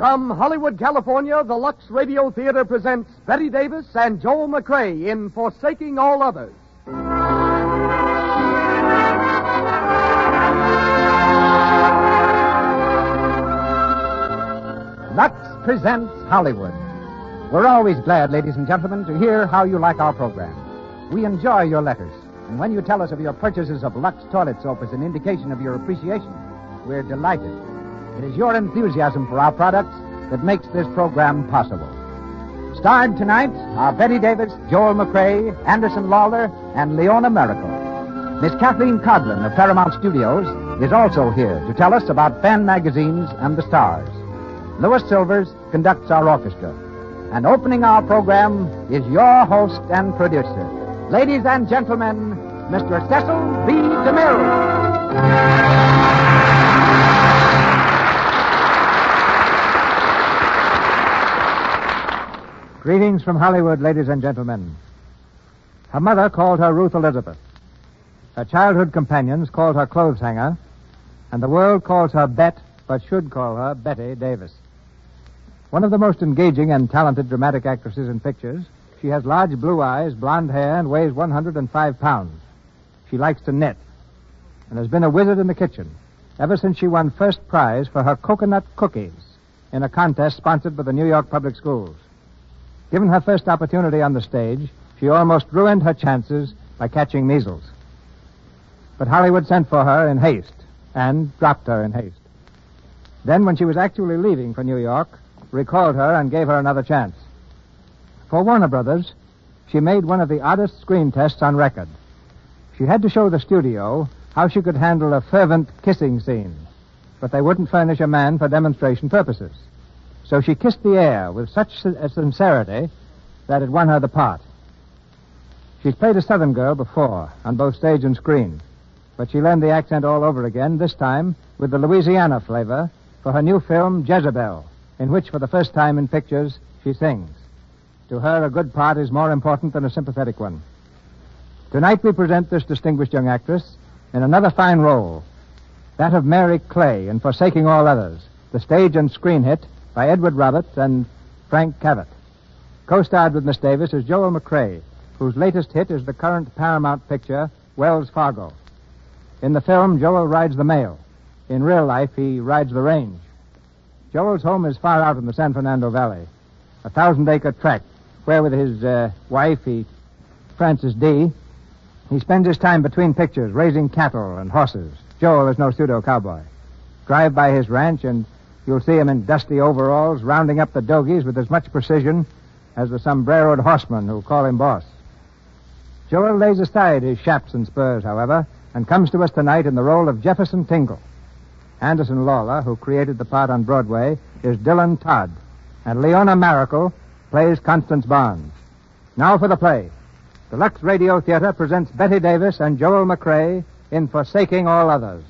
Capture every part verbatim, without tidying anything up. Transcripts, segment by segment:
From Hollywood, California, the Lux Radio Theater presents Bette Davis and Joel McCrea in Forsaking All Others. Lux presents Hollywood. We're always glad, ladies and gentlemen, to hear how you like our program. We enjoy your letters, and when you tell us of your purchases of Lux toilet soap as an indication of your appreciation, we're delighted. It is your enthusiasm for our products that makes this program possible. Starred tonight are Bette Davis, Joel McCrea, Anderson Lawler, and Leona Miracle. Miss Kathleen Coghlan of Paramount Studios is also here to tell us about fan magazines and the stars. Louis Silvers conducts our orchestra. And opening our program is your host and producer. Ladies and gentlemen, Mister Cecil B. DeMille. Greetings from Hollywood, ladies and gentlemen. Her mother called her Ruth Elizabeth. Her childhood companions called her clothes hanger. And the world calls her Bet, but should call her Bette Davis. One of the most engaging and talented dramatic actresses in pictures, she has large blue eyes, blonde hair, and weighs one hundred five pounds. She likes to knit and has been a wizard in the kitchen ever since she won first prize for her coconut cookies in a contest sponsored by the New York Public Schools. Given her first opportunity on the stage, she almost ruined her chances by catching measles. But Hollywood sent for her in haste and dropped her in haste. Then, when she was actually leaving for New York, recalled her and gave her another chance. For Warner Brothers, she made one of the oddest screen tests on record. She had to show the studio how she could handle a fervent kissing scene, but they wouldn't furnish a man for demonstration purposes. So she kissed the air with such a sincerity that it won her the part. She's played a Southern girl before, on both stage and screen, but she learned the accent all over again, this time with the Louisiana flavor, for her new film, Jezebel, in which, for the first time in pictures, she sings. To her, a good part is more important than a sympathetic one. Tonight we present this distinguished young actress in another fine role, that of Mary Clay in Forsaking All Others, the stage and screen hit by Edward Roberts and Frank Cavett. Co-starred with Miss Davis is Joel McCrea, whose latest hit is the current Paramount picture, Wells Fargo. In the film, Joel rides the mail. In real life, he rides the range. Joel's home is far out in the San Fernando Valley, a thousand-acre tract where, with his uh, wife, he, Frances D., he spends his time between pictures raising cattle and horses. Joel is no pseudo-cowboy. Drive by his ranch, and you'll see him in dusty overalls rounding up the dogies with as much precision as the sombreroed horsemen who call him boss. Joel lays aside his chaps and spurs, however, and comes to us tonight in the role of Jefferson Tingle. Anderson Lawler, who created the part on Broadway, is Dylan Todd, and Leona Miracle plays Constance Barnes. Now for the play. The Lux Radio Theater presents Bette Davis and Joel McCrea in Forsaking All Others.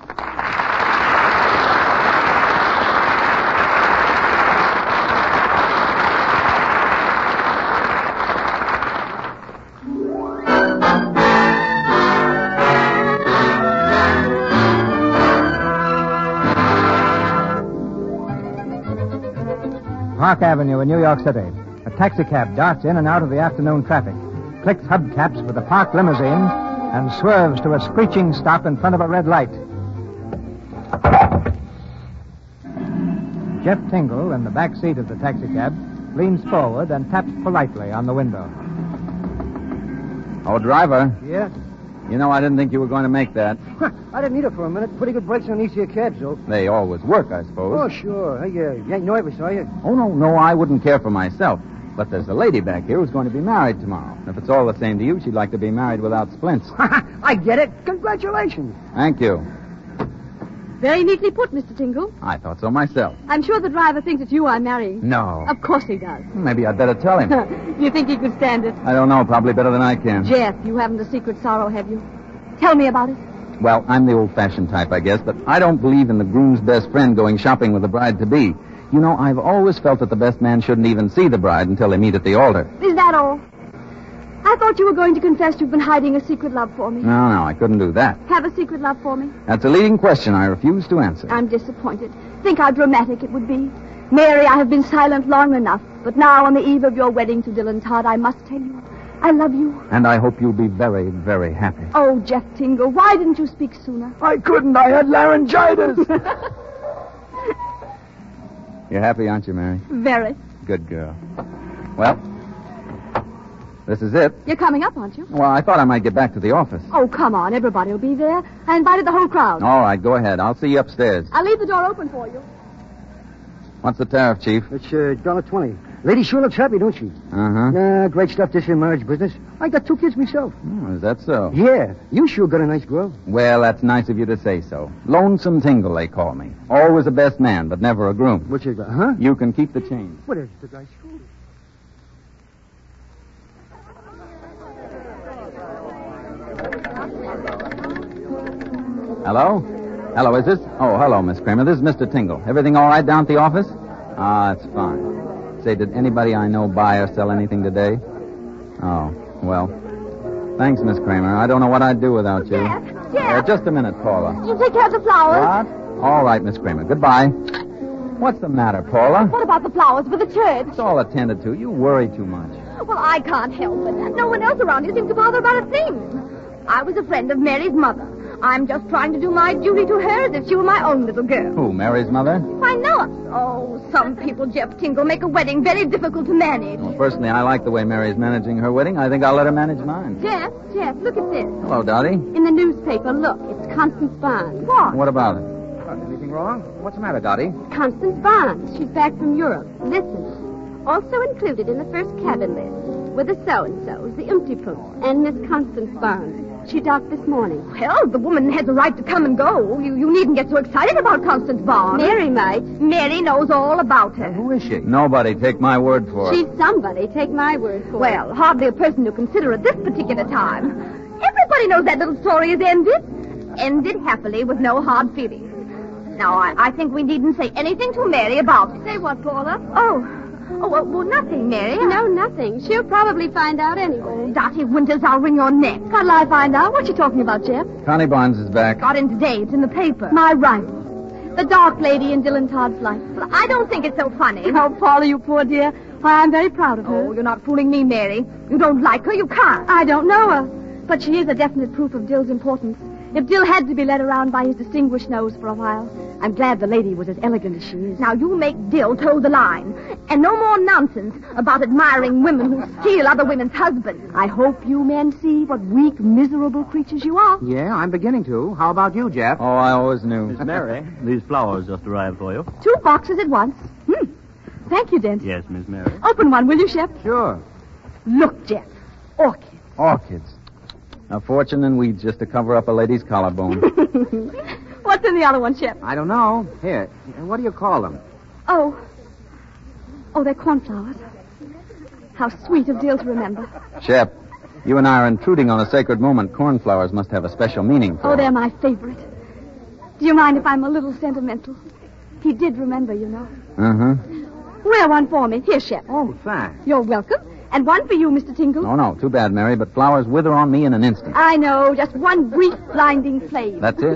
Park Avenue in New York City. A taxicab darts in and out of the afternoon traffic, clicks hubcaps with a parked limousine, and swerves to a screeching stop in front of a red light. Jeff Tingle, in the back seat of the taxicab, leans forward and taps politely on the window. Oh, driver. Yeah? You know, I didn't think you were going to make that. I didn't need it for a minute. Pretty good brakes on these here cabs, though. They always work, I suppose. Oh, sure. Hey, uh, you ain't nervous, are you? Oh, no, no, I wouldn't care for myself. But there's a lady back here who's going to be married tomorrow. And if it's all the same to you, she'd like to be married without splints. I get it. Congratulations. Thank you. Very neatly put, Mister Tingle. I thought so myself. I'm sure the driver thinks it's you I'm marrying. No. Of course he does. Maybe I'd better tell him. Do you think he could stand it? I don't know. Probably better than I can. Jeff, you haven't a secret sorrow, have you? Tell me about it. Well, I'm the old-fashioned type, I guess, but I don't believe in the groom's best friend going shopping with the bride-to-be. You know, I've always felt that the best man shouldn't even see the bride until they meet at the altar. Is that all? I thought you were going to confess you've been hiding a secret love for me. No, no, I couldn't do that. Have a secret love for me? That's a leading question I refuse to answer. I'm disappointed. Think how dramatic it would be. Mary, I have been silent long enough, but now on the eve of your wedding to Dylan Todd, I must tell you, I love you. And I hope you'll be very, very happy. Oh, Jeff Tingle, why didn't you speak sooner? I couldn't. I had laryngitis. You're happy, aren't you, Mary? Very. Good girl. Well, this is it. You're coming up, aren't you? Well, I thought I might get back to the office. Oh, come on. Everybody will be there. I invited the whole crowd. All right, go ahead. I'll see you upstairs. I'll leave the door open for you. What's the tariff, Chief? It's a uh, dollar twenty. Lady sure looks happy, don't she? Uh-huh. Nah, great stuff, this here marriage business. I got two kids myself. Oh, is that so? Yeah, you sure got a nice girl. Well, that's nice of you to say so. Lonesome Tingle, they call me. Always a best man, but never a groom. What's it, huh? You can keep the change. What is the guy's school? Hello? Hello, is this? Oh, hello, Miss Kramer. This is Mister Tingle. Everything all right down at the office? Ah, it's fine. Say, did anybody I know buy or sell anything today? Oh, well. Thanks, Miss Kramer. I don't know what I'd do without you. Jeff, Uh, Jeff. just a minute, Paula. You take care of the flowers. What? All right, Miss Kramer. Goodbye. What's the matter, Paula? What about the flowers for the church? It's all attended to. You worry too much. Well, I can't help it. No one else around here seems to bother about a thing. I was a friend of Mary's mother. I'm just trying to do my duty to her as if she were my own little girl. Who, Mary's mother? Why not? Oh, some people, Jeff Tingle, make a wedding very difficult to manage. Well, personally, I like the way Mary's managing her wedding. I think I'll let her manage mine. Jeff, Jeff, look at this. Hello, Dottie. In the newspaper, look. It's Constance Barnes. What? What about it? Anything wrong? What's the matter, Dottie? Constance Barnes. She's back from Europe. Listen. Also included in the first cabin list were the so-and-sos, the Umtipus, and Miss Constance Barnes. She docked this morning. Well, the woman has a right to come and go. You, you needn't get so excited about Constance Barnes. Mary might. Mary knows all about her. Who is she? Nobody. Take my word for it. She's somebody. Take my word for it. Well, hardly a person to consider at this particular time. Everybody knows that little story is ended. Ended happily with no hard feelings. Now, I, I think we needn't say anything to Mary about it. Say what, Paula? Oh, oh well, well, nothing, Mary. No, nothing. She'll probably find out anyway. Dottie Winters, I'll wring your neck. How'll I find out? What you talking about, Jeff? Connie Barnes is back. Got in today. It's in the paper. My rival. The dark lady in Dylan Todd's life. Well, I don't think it's so funny. Oh, Paula, you poor dear. Why, I'm very proud of her. Oh, you're not fooling me, Mary. You don't like her, you can't. I don't know her. But she is a definite proof of Dill's importance. If Dill had to be led around by his distinguished nose for a while, I'm glad the lady was as elegant as she is. Now, you make Dill toe the line. And no more nonsense about admiring women who steal other women's husbands. I hope you men see what weak, miserable creatures you are. Yeah, I'm beginning to. How about you, Jeff? Oh, I always knew. Miss Mary, these flowers just arrived for you. Two boxes at once. Hmm. Thank you, Dent. Yes, Miss Mary. Open one, will you, Shep? Sure. Look, Jeff. Orchids. Orchids. A fortune and weeds just to cover up a lady's collarbone. What's in the other one, Shep? I don't know. Here, what do you call them? Oh. Oh, they're cornflowers. How sweet of Dill to remember. Shep, you and I are intruding on a sacred moment. Cornflowers must have a special meaning for Oh, they're him. my favorite. Do you mind if I'm a little sentimental? He did remember, you know. Uh-huh. Wear one for me. Here, Shep. Oh, thanks. You're welcome. And one for you, Mister Tingle. Oh, no. Too bad, Mary, but flowers wither on me in an instant. I know. Just one brief blinding flame. That's it.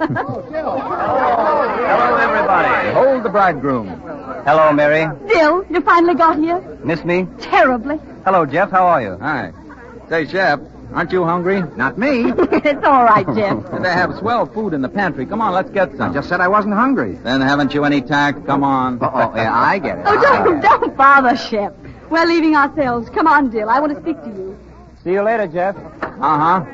Hello, everybody. Hold the bridegroom. Hello, Mary. Dill, you finally got here? Miss me? Terribly. Hello, Jeff. How are you? Hi. Say, Shep, aren't you hungry? Not me. It's all right, Jeff. They have swell food in the pantry. Come on, let's get some. I just said I wasn't hungry. Then haven't you any tact? Come on. Oh, yeah, I get it. Oh, I don't, get it. don't bother, Shep. We're leaving ourselves. Come on, Dill. I want to speak to you. See you later, Jeff. Uh-huh.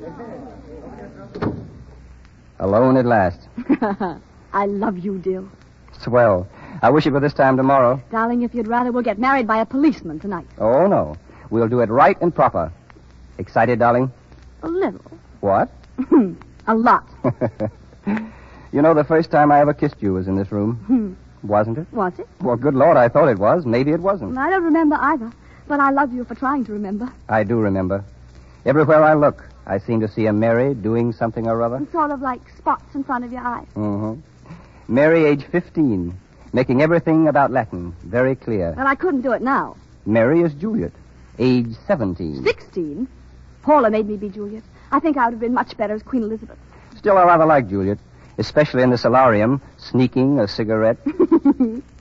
Alone at last. I love you, Dill. Swell. I wish it were this time tomorrow. Darling, if you'd rather, we'll get married by a policeman tonight. Oh, no. We'll do it right and proper. Excited, darling? A little. What? A lot. You know, the first time I ever kissed you was in this room. Wasn't it? Was it? Well, good Lord, I thought it was. Maybe it wasn't. I don't remember either, but I love you for trying to remember. I do remember. Everywhere I look, I seem to see a Mary doing something or other. It's sort of like spots in front of your eyes. Mm-hmm. Mary, age fifteen, making everything about Latin very clear. Well, I couldn't do it now. Mary is Juliet, age seventeen. Sixteen? Paula made me be Juliet. I think I would have been much better as Queen Elizabeth. Still, I rather like Juliet, especially in the solarium, sneaking a cigarette.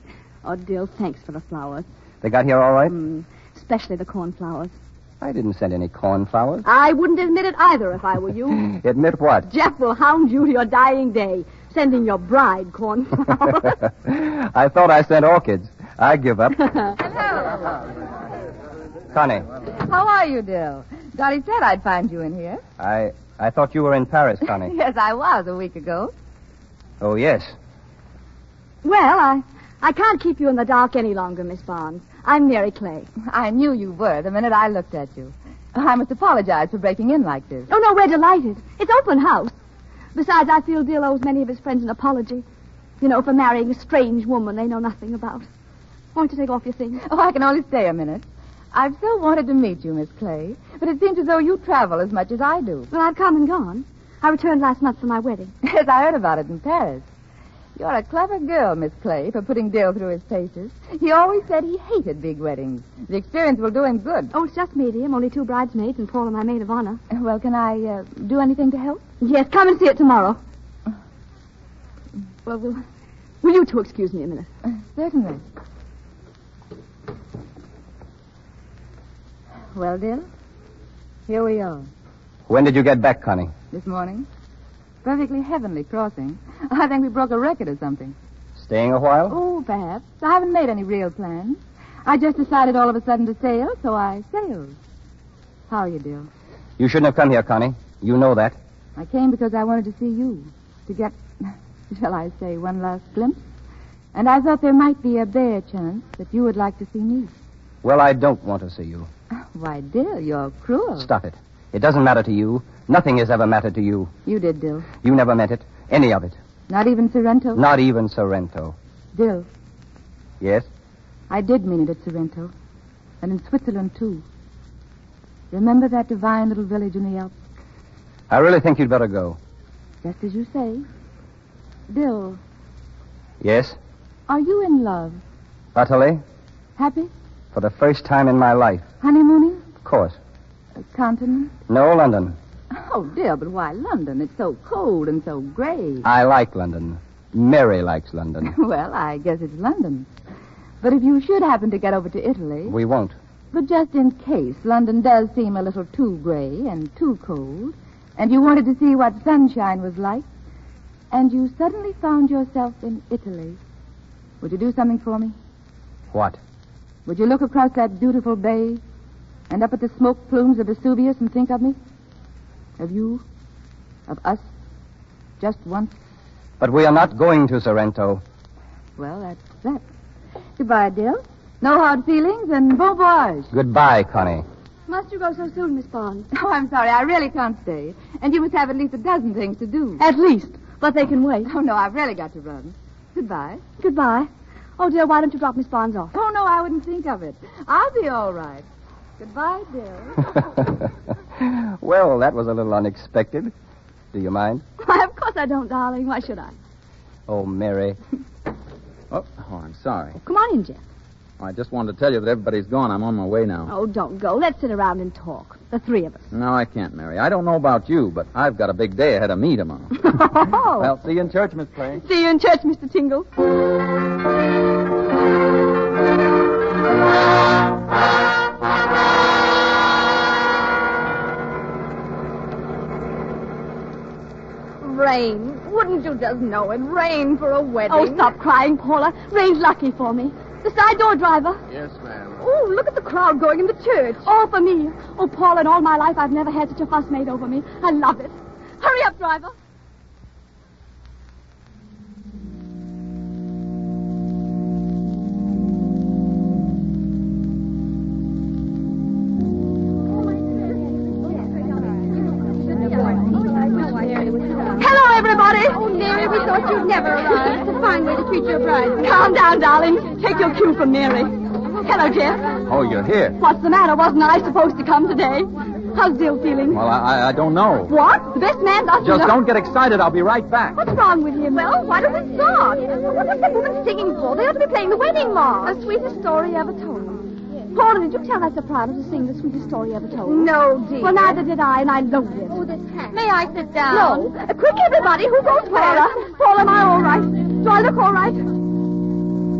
Oh, Dill, thanks for the flowers. They got here all right? Mm, especially the cornflowers. I didn't send any cornflowers. I wouldn't admit it either if I were you. Admit what? Jeff will hound you to your dying day, sending your bride cornflowers. I thought I sent orchids. I give up. Hello. Connie, How are you, Dill? Dolly said I'd find you in here. I I thought you were in Paris, Connie. Yes, I was a week ago. Oh, yes. Well, I, I can't keep you in the dark any longer, Miss Barnes. I'm Mary Clay. I knew you were the minute I looked at you. I must apologize for breaking in like this. Oh, no, we're delighted. It's open house. Besides, I feel Dill owes many of his friends an apology. You know, for marrying a strange woman they know nothing about. Won't you take off your things? Oh, I can only stay a minute. I've so wanted to meet you, Miss Clay, but it seems as though you travel as much as I do. Well, I've come and gone. I returned last month for my wedding. Yes, I heard about it in Paris. You're a clever girl, Miss Clay, for putting Dill through his paces. He always said he hated big weddings. The experience will do him good. Oh, it's just medium, only two bridesmaids and Paul and my maid of honor. Well, can I uh, do anything to help? Yes, come and see it tomorrow. Well, will, will you two excuse me a minute? Uh, certainly. Well, Dill, here we are. When did you get back, Connie? This morning. Perfectly heavenly crossing. I think we broke a record or something. Staying a while? Oh, perhaps. I haven't made any real plans. I just decided all of a sudden to sail, so I sailed. How are you, Dill? You shouldn't have come here, Connie. You know that. I came because I wanted to see you. To get, shall I say, one last glimpse. And I thought there might be a bare chance that you would like to see me. Well, I don't want to see you. Why, Dill, you're cruel. Stop it. It doesn't matter to you. Nothing has ever mattered to you. You did, Dill. You never meant it. Any of it. Not even Sorrento? Not even Sorrento. Dill, Yes? I did mean it at Sorrento. And in Switzerland, too. Remember that divine little village in the Alps? I really think you'd better go. Just as you say. Dill, Yes? are you in love? Utterly? Happy? For the first time in my life. Honeymooning? Of course. A continent? No, London. Oh, dear, but why London? It's so cold and so gray. I like London. Mary likes London. Well, I guess it's London. But if you should happen to get over to Italy... We won't. But just in case London does seem a little too gray and too cold, and you wanted to see what sunshine was like, and you suddenly found yourself in Italy, would you do something for me? What? Would you look across that beautiful bay and up at the smoke plumes of Vesuvius and think of me? Of you? Of us? Just once? But we are not going to Sorrento. Well, that's that. Goodbye, Dill. No hard feelings and bon voyage. Goodbye, Connie. Must you go so soon, Miss Barnes? Oh, I'm sorry. I really can't stay. And you must have at least a dozen things to do. At least. But they can wait. Oh, no, I've really got to run. Goodbye. Goodbye. Oh, dear, why don't you drop Miss Barnes off? Oh, no, I wouldn't think of it. I'll be all right. Goodbye, Dill. Well, that was a little unexpected. Do you mind? Why, of course I don't, darling. Why should I? Oh, Mary. Oh, oh, I'm sorry. Come on in, Jeff. I just wanted to tell you that everybody's gone. I'm on my way now. Oh, don't go. Let's sit around and talk. The three of us. No, I can't, Mary. I don't know about you, but I've got a big day ahead of me tomorrow. Oh. Well, see you in church, Miss Clay. See you in church, Mister Tingle. Rain. Wouldn't you just know it? Rain for a wedding. Oh, stop crying, Paula. Rain's lucky for me. The side door driver. Yes, ma'am. Oh, look at the crowd going in the church. All for me. Oh, Paula, in all my life, I've never had such a fuss made over me. I love it. Hurry up, driver. Hello, everybody. Oh, Mary, we thought you'd never arrive. It's a fine way to treat your bride. Calm down, darling. Take your cue from Mary. Hello, Jeff. Oh, you're here. What's the matter? Wasn't I supposed to come today? How's Dill feeling? Well, I, I, I don't know. What? The best man doesn't Just know. don't get excited. I'll be right back. What's wrong with him? Well, why don't we start? What was that woman singing for? They ought to be playing the wedding march. The sweetest story ever told. Paula, did you tell that soprano to sing the sweetest story ever told? No, dear. Well, neither did I, and I loathed it. Oh, this hat. May I sit down? No. Uh, quick, everybody. Who goes Paula? Paula, am I all right? Do I look all right?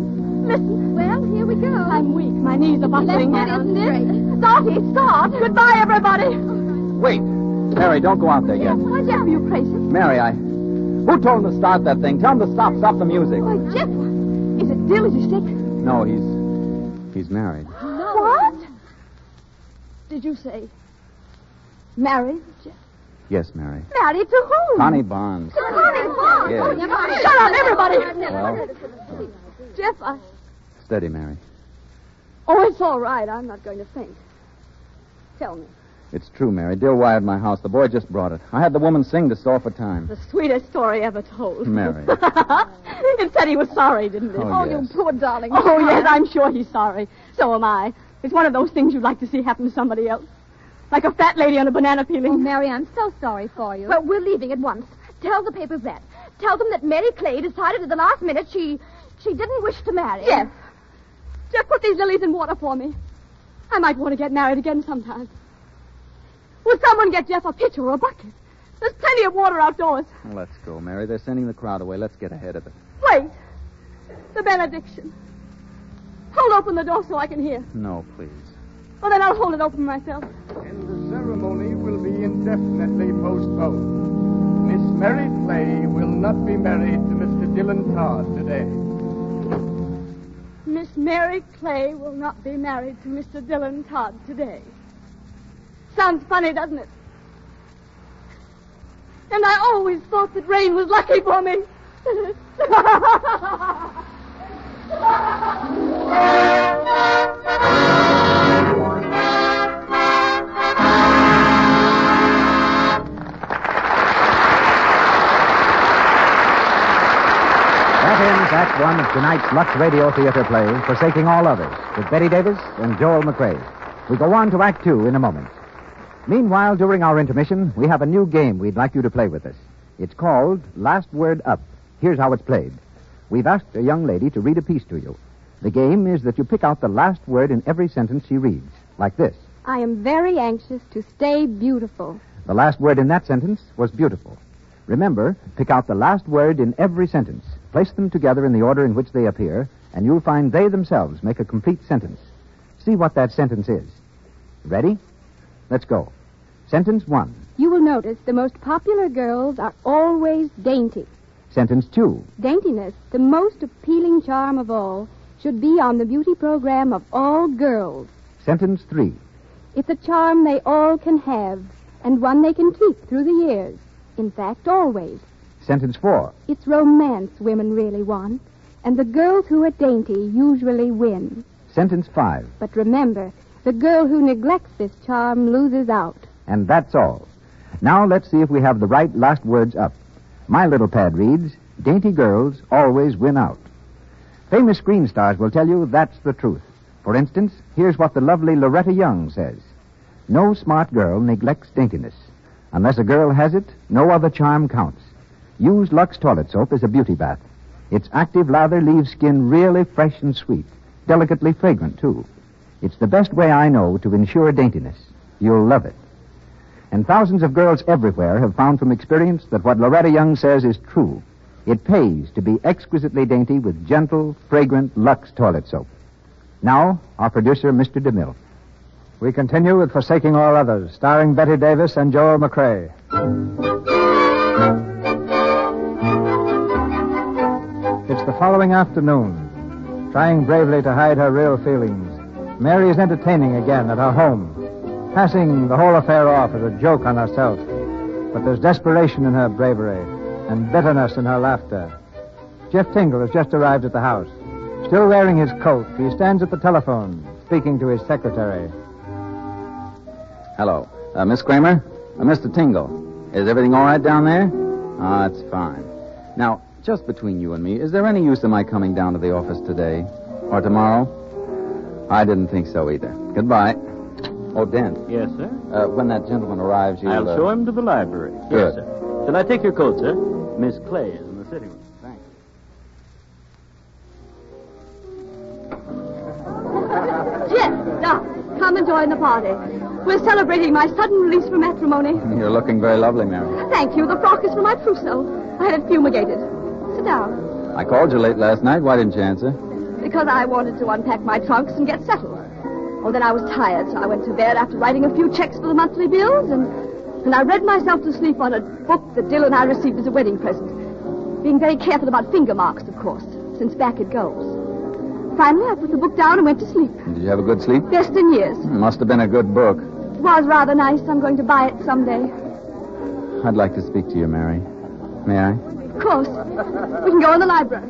Listen. Well, here we go. I'm weak. My knees are buckling. Isn't it? Starty, start. Goodbye, everybody. Wait. Mary, don't go out there yet. Why, Jeff, are you crazy? Mary, I... Who told him to start that thing? Tell him to stop. Stop the music. Why, Jeff, is it Dill? Is he sick? No, he's... He's married. No. What? Did you say married, Jeff? Yes, Mary. Married to whom? Connie Barnes. To Connie Barnes? Yes. Shut up, everybody. Well, Jeff, I... steady, Mary. Oh, it's all right. I'm not going to faint. Tell me. It's true, Mary. Dill wired my house. The boy just brought it. I had the woman sing to stall for time. The sweetest story ever told. Mary. It said he was sorry, didn't it? Oh, Oh, yes. you poor darling. Oh, yes, I'm sure he's sorry. So am I. It's one of those things you'd like to see happen to somebody else. Like a fat lady on a banana peeling. Oh, Mary, I'm so sorry for you. But we're leaving at once. Tell the papers that. Tell them that Mary Clay decided at the last minute she... she didn't wish to marry. Jeff. Jeff, put these lilies in water for me. I might want to get married again sometime. Will someone get Jeff a pitcher or a bucket? There's plenty of water outdoors. Let's go, Mary. They're sending the crowd away. Let's get ahead of it. Wait. The benediction. Hold open the door so I can hear. No, please. Well, then I'll hold it open myself. And the ceremony will be indefinitely postponed. Miss Mary Clay will not be married to Mister Dillon Todd today. Miss Mary Clay will not be married to Mister Dillon Todd today. Sounds funny, doesn't it? And I always thought that rain was lucky for me. That ends Act One of tonight's Lux Radio Theater play, Forsaking All Others, with Betty Davis and Joel McRae. We go on to Act Two in a moment. Meanwhile, during our intermission, we have a new game we'd like you to play with us. It's called Last Word Up. Here's how it's played. We've asked a young lady to read a piece to you. The game is that you pick out the last word in every sentence she reads, like this. I am very anxious to stay beautiful. The last word in that sentence was beautiful. Remember, pick out the last word in every sentence. Place them together in the order in which they appear, and you'll find they themselves make a complete sentence. See what that sentence is. Ready? Let's go. Sentence one. You will notice the most popular girls are always dainty. Sentence two. Daintiness, the most appealing charm of all, should be on the beauty program of all girls. Sentence three. It's a charm they all can have, and one they can keep through the years. In fact, always. Sentence four. It's romance women really want, and the girls who are dainty usually win. Sentence five. But remember, the girl who neglects this charm loses out. And that's all. Now let's see if we have the right last words up. My little pad reads, dainty girls always win out. Famous screen stars will tell you that's the truth. For instance, here's what the lovely Loretta Young says. No smart girl neglects daintiness. Unless a girl has it, no other charm counts. Use Lux Toilet Soap as a beauty bath. Its active lather leaves skin really fresh and sweet, delicately fragrant, too. It's the best way I know to ensure daintiness. You'll love it. And thousands of girls everywhere have found from experience that what Loretta Young says is true. It pays to be exquisitely dainty with gentle, fragrant Lux Toilet Soap. Now, our producer, Mister DeMille. We continue with Forsaking All Others, starring Betty Davis and Joel McRae. It's the following afternoon. Trying bravely to hide her real feelings, Mary is entertaining again at her home, passing the whole affair off as a joke on herself. But there's desperation in her bravery and bitterness in her laughter. Jeff Tingle has just arrived at the house. Still wearing his coat, he stands at the telephone, speaking to his secretary. Hello. Uh, Miss Kramer? Uh, Mister Tingle. Is everything all right down there? Ah, it's fine. Now, just between you and me, is there any use in my coming down to the office today? Or tomorrow? I didn't think so either. Goodbye. Oh, Dent. Yes, sir? Uh, when that gentleman arrives, you... I'll uh... show him to the library. Good. Yes, sir. Shall I take your coat, sir? Miss Clay is in the sitting room. Thanks. Jeff, Doc, come and join the party. We're celebrating my sudden release from matrimony. You're looking very lovely, Mary. Thank you. The frock is from my trousseau. I had it fumigated. Sit down. I called you late last night. Why didn't you answer? Because I wanted to unpack my trunks and get settled. Oh, then I was tired, so I went to bed after writing a few checks for the monthly bills, and, and I read myself to sleep on a book that Dill and I received as a wedding present. Being very careful about finger marks, of course, since back it goes. Finally, I put the book down and went to sleep. Did you have a good sleep? Best in years. Must have been a good book. It was rather nice. I'm going to buy it someday. I'd like to speak to you, Mary. May I? Of course. We can go in the library.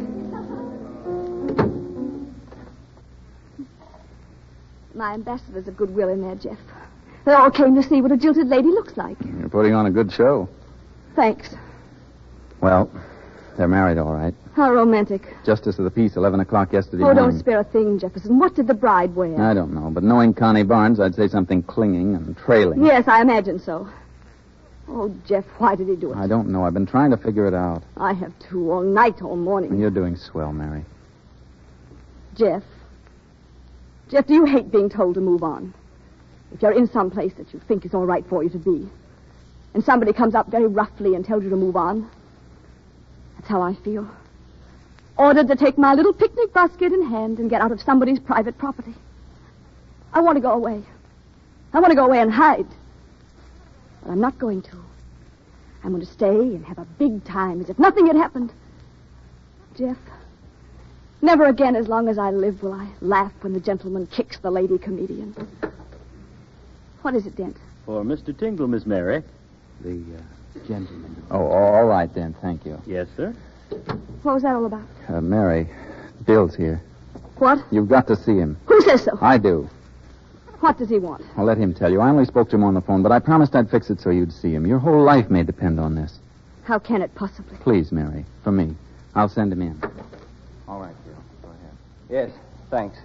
My ambassadors of goodwill in there, Jeff. They all came to see what a jilted lady looks like. You're putting on a good show. Thanks. Well, they're married, all right. How romantic. Justice of the peace, eleven o'clock yesterday Oh, morning. don't spare a thing, Jefferson. What did the bride wear? I don't know, but knowing Connie Barnes, I'd say something clinging and trailing. Yes, I imagine so. Oh, Jeff, why did he do it? I don't know. I've been trying to figure it out. I have too, all night, all morning. And you're doing swell, Mary. Jeff. Jeff, do you hate being told to move on? If you're in some place that you think is all right for you to be, and somebody comes up very roughly and tells you to move on, that's how I feel. Ordered to take my little picnic basket in hand and get out of somebody's private property. I want to go away. I want to go away and hide. But I'm not going to. I'm going to stay and have a big time as if nothing had happened. Jeff, never again as long as I live will I laugh when the gentleman kicks the lady comedian. What is it, Dent? For Mister Tingle, Miss Mary. The uh, gentleman. Oh, all right, then. Thank you. Yes, sir. What was that all about? Uh, Mary, Bill's here. What? You've got to see him. Who says so? I do. What does he want? I'll let him tell you. I only spoke to him on the phone, but I promised I'd fix it so you'd see him. Your whole life may depend on this. How can it possibly? Please, Mary, for me. I'll send him in. All right, Bill. Go ahead. Yes, thanks.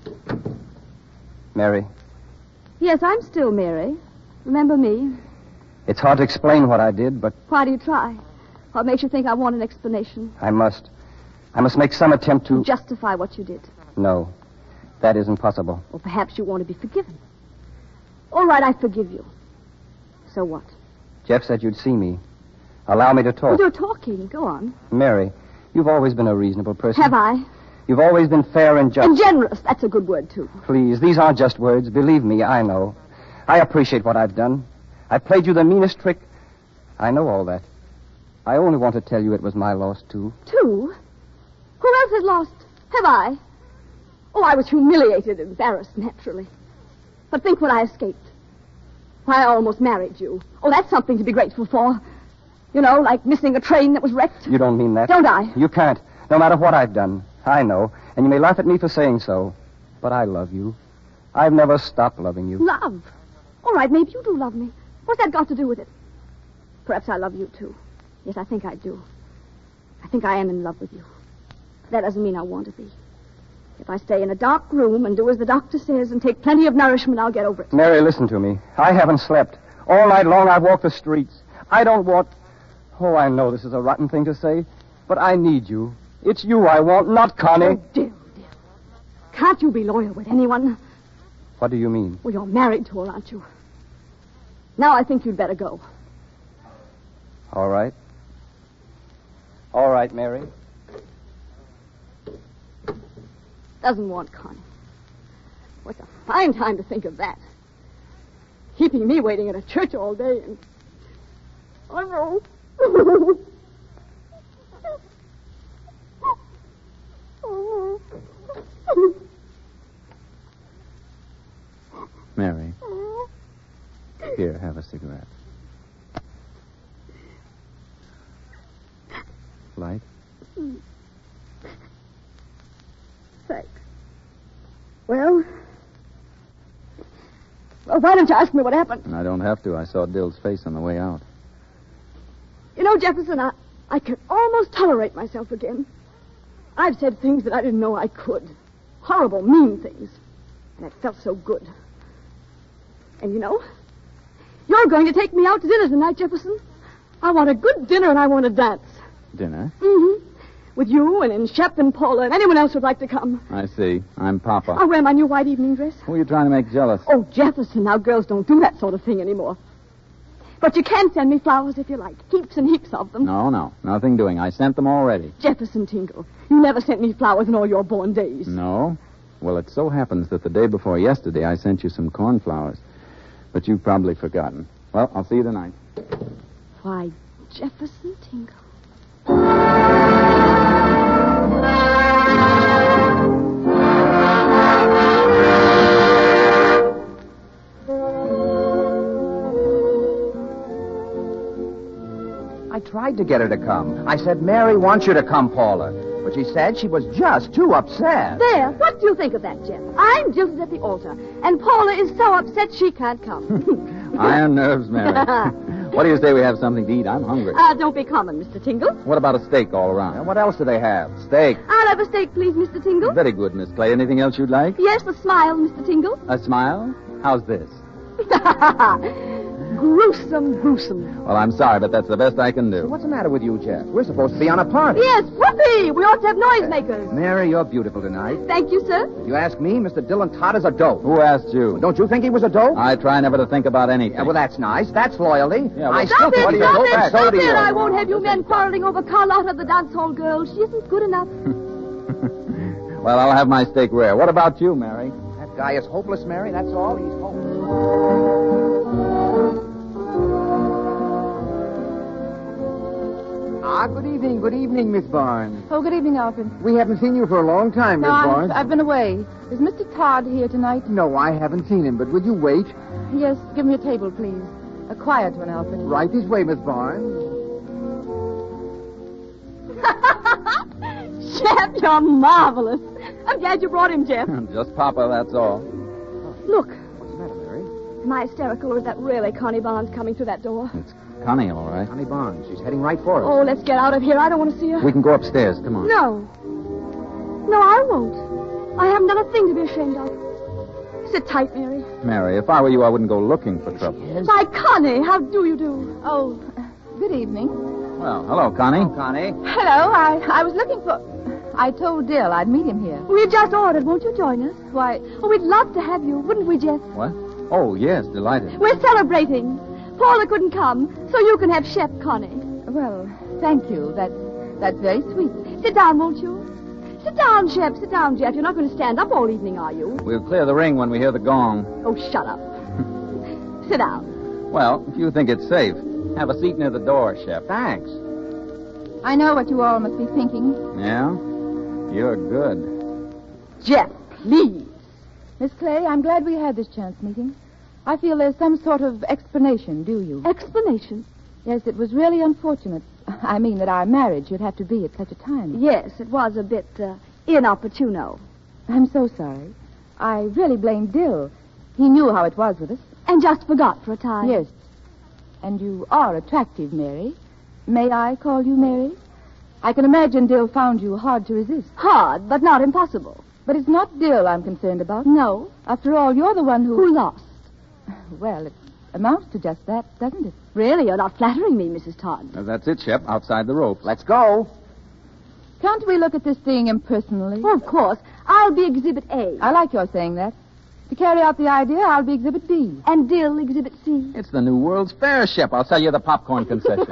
Mary, Yes, I'm still Mary. Remember me? it's hard to explain what I did, but Why do you try? What makes you think I want an explanation? I must. I must make some attempt to... Justify what you did. No, that isn't possible. Or perhaps you want to be forgiven. All right, I forgive you. So what? Jeff said you'd see me. Allow me to talk. Well, you're talking. Go on. Mary, you've always been a reasonable person. Have I? You've always been fair and just. And generous. That's a good word, too. Please, these aren't just words. Believe me, I know. I appreciate what I've done. I played you the meanest trick. I know all that. I only want to tell you it was my loss, too. Two? Who else has lost? Have I? Oh, I was humiliated, embarrassed, naturally. But think what I escaped. Why, I almost married you. Oh, that's something to be grateful for. You know, like missing a train that was wrecked. You don't mean that. Don't I? You can't, no matter what I've done. I know, and you may laugh at me for saying so, but I love you. I've never stopped loving you. Love? All right, maybe you do love me. What's that got to do with it? Perhaps I love you, too. Yes, I think I do. I think I am in love with you. That doesn't mean I want to be. If I stay in a dark room and do as the doctor says and take plenty of nourishment, I'll get over it. Mary, listen to me. I haven't slept. All night long I've walked the streets. I don't want... Oh, I know this is a rotten thing to say, but I need you. It's you I want, not Connie. Oh, Dill, Dill. Can't you be loyal with anyone? What do you mean? Well, you're married to her, aren't you? Now I think you'd better go. All right. All right, Mary. Doesn't want Connie. What's a fine time to think of that. Keeping me waiting at a church all day and... Oh, no. Mary. Here, have a cigarette. Light? Thanks. Well... Well, why don't you ask me what happened? I don't have to. I saw Dill's face on the way out. You know, Jefferson, I, I can almost tolerate myself again. I've said things that I didn't know I could. Horrible, mean things. And it felt so good. And you know, you're going to take me out to dinner tonight, Jefferson. I want a good dinner and I want to dance. Dinner? Mm-hmm. With you and in Shep and Paula and anyone else who'd like to come. I see. I'm Papa. I'll wear my new white evening dress. Who are you trying to make jealous? Oh, Jefferson, now girls don't do that sort of thing anymore. But you can send me flowers if you like. Heaps and heaps of them. No, no. Nothing doing. I sent them already. Jefferson Tingle, you never sent me flowers in all your born days. No? Well, it so happens that the day before yesterday I sent you some cornflowers. But you've probably forgotten. Well, I'll see you tonight. Why, Jefferson Tingle. I tried to get her to come. I said, Mary wants you to come, Paula. But she said she was just too upset. There, what do you think of that, Jeff? I'm jilted at the altar, and Paula is so upset she can't come. Iron nerves, Mary. What do you say we have something to eat? I'm hungry. Ah, uh, don't be common, Mister Tingle. What about a steak all around? And what else do they have? Steak. I'll have a steak, please, Mister Tingle. Very good, Miss Clay. Anything else you'd like? Yes, a smile, Mister Tingle. A smile? How's this? Gruesome, gruesome. Well, I'm sorry, but that's the best I can do. So what's the matter with you, Jeff? We're supposed to be on a party. Yes, whoopee! We ought to have noisemakers. Mary, you're beautiful tonight. Thank you, sir. If you ask me, Mister Dillon Todd is a dope. Who asked you? Don't you think he was a dope? I try never to think about anything. Yeah, well, that's nice. That's loyalty. Yeah, well, I stop still it, think stop he's a it, dope. stop So do it. you. I won't have you men quarreling over Carlotta, the dance hall girl. She isn't good enough. Well, I'll have my steak rare. What about you, Mary? That guy is hopeless, Mary. That's all. He's hopeless. Ah, good evening, good evening, Miss Barnes. Oh, good evening, Alfred. We haven't seen you for a long time, No, Miss I've, Barnes. I've been away. Is Mister Todd here tonight? No, I haven't seen him, but will you wait? Yes, give me a table, please. A quiet one, Alfred. Right this way, Miss Barnes. Jeff, you're marvelous. I'm glad you brought him, Jeff. Just Papa, that's all. Look. What's the matter, Mary? Am I hysterical, or is that really Connie Barnes coming through that door? It's Connie, all right. Connie Barnes. She's heading right for us. Oh, let's get out of here. I don't want to see her. We can go upstairs. Come on. No. No, I won't. I haven't done a thing to be ashamed of. Sit tight, Mary. Mary, if I were you, I wouldn't go looking for trouble. My Connie, how do you do? Oh, good evening. Well, hello, Connie. Hello, Connie. Hello, I, I was looking for... I told Dill I'd meet him here. We just ordered. Won't you join us? Why... Oh, we'd love to have you, wouldn't we, Jeff? What? Oh, yes, delighted. We're celebrating. Paula couldn't come, so you can have Chef Connie. Well, thank you. That's, that's very sweet. Sit down, won't you? Sit down, Chef. Sit down, Jeff. You're not going to stand up all evening, are you? We'll clear the ring when we hear the gong. Oh, shut up. Sit down. Well, if you think it's safe, have a seat near the door, Chef. Thanks. I know what you all must be thinking. Yeah? You're good. Jeff, please. Miss Clay, I'm glad we had this chance meeting. I feel there's some sort of explanation, do you? Explanation? Yes, it was really unfortunate. I mean that our marriage should have to be at such a time. Yes, it was a bit uh, inopportuno. I'm so sorry. I really blame Dill. He knew how it was with us. And just forgot for a time. Yes. And you are attractive, Mary. May I call you Mary? I can imagine Dill found you hard to resist. Hard, but not impossible. But it's not Dill I'm concerned about. No. After all, you're the one who... Who lost? Well, it amounts to just that, doesn't it? Really? You're not flattering me, Missus Todd. Uh, that's it, Shep. Outside the ropes. Let's go. Can't we look at this thing impersonally? Oh, of course. I'll be Exhibit A. I like your saying that. To carry out the idea, I'll be Exhibit B. And Dill Exhibit C. It's the new World's Fair, Shep. I'll sell you the popcorn concession.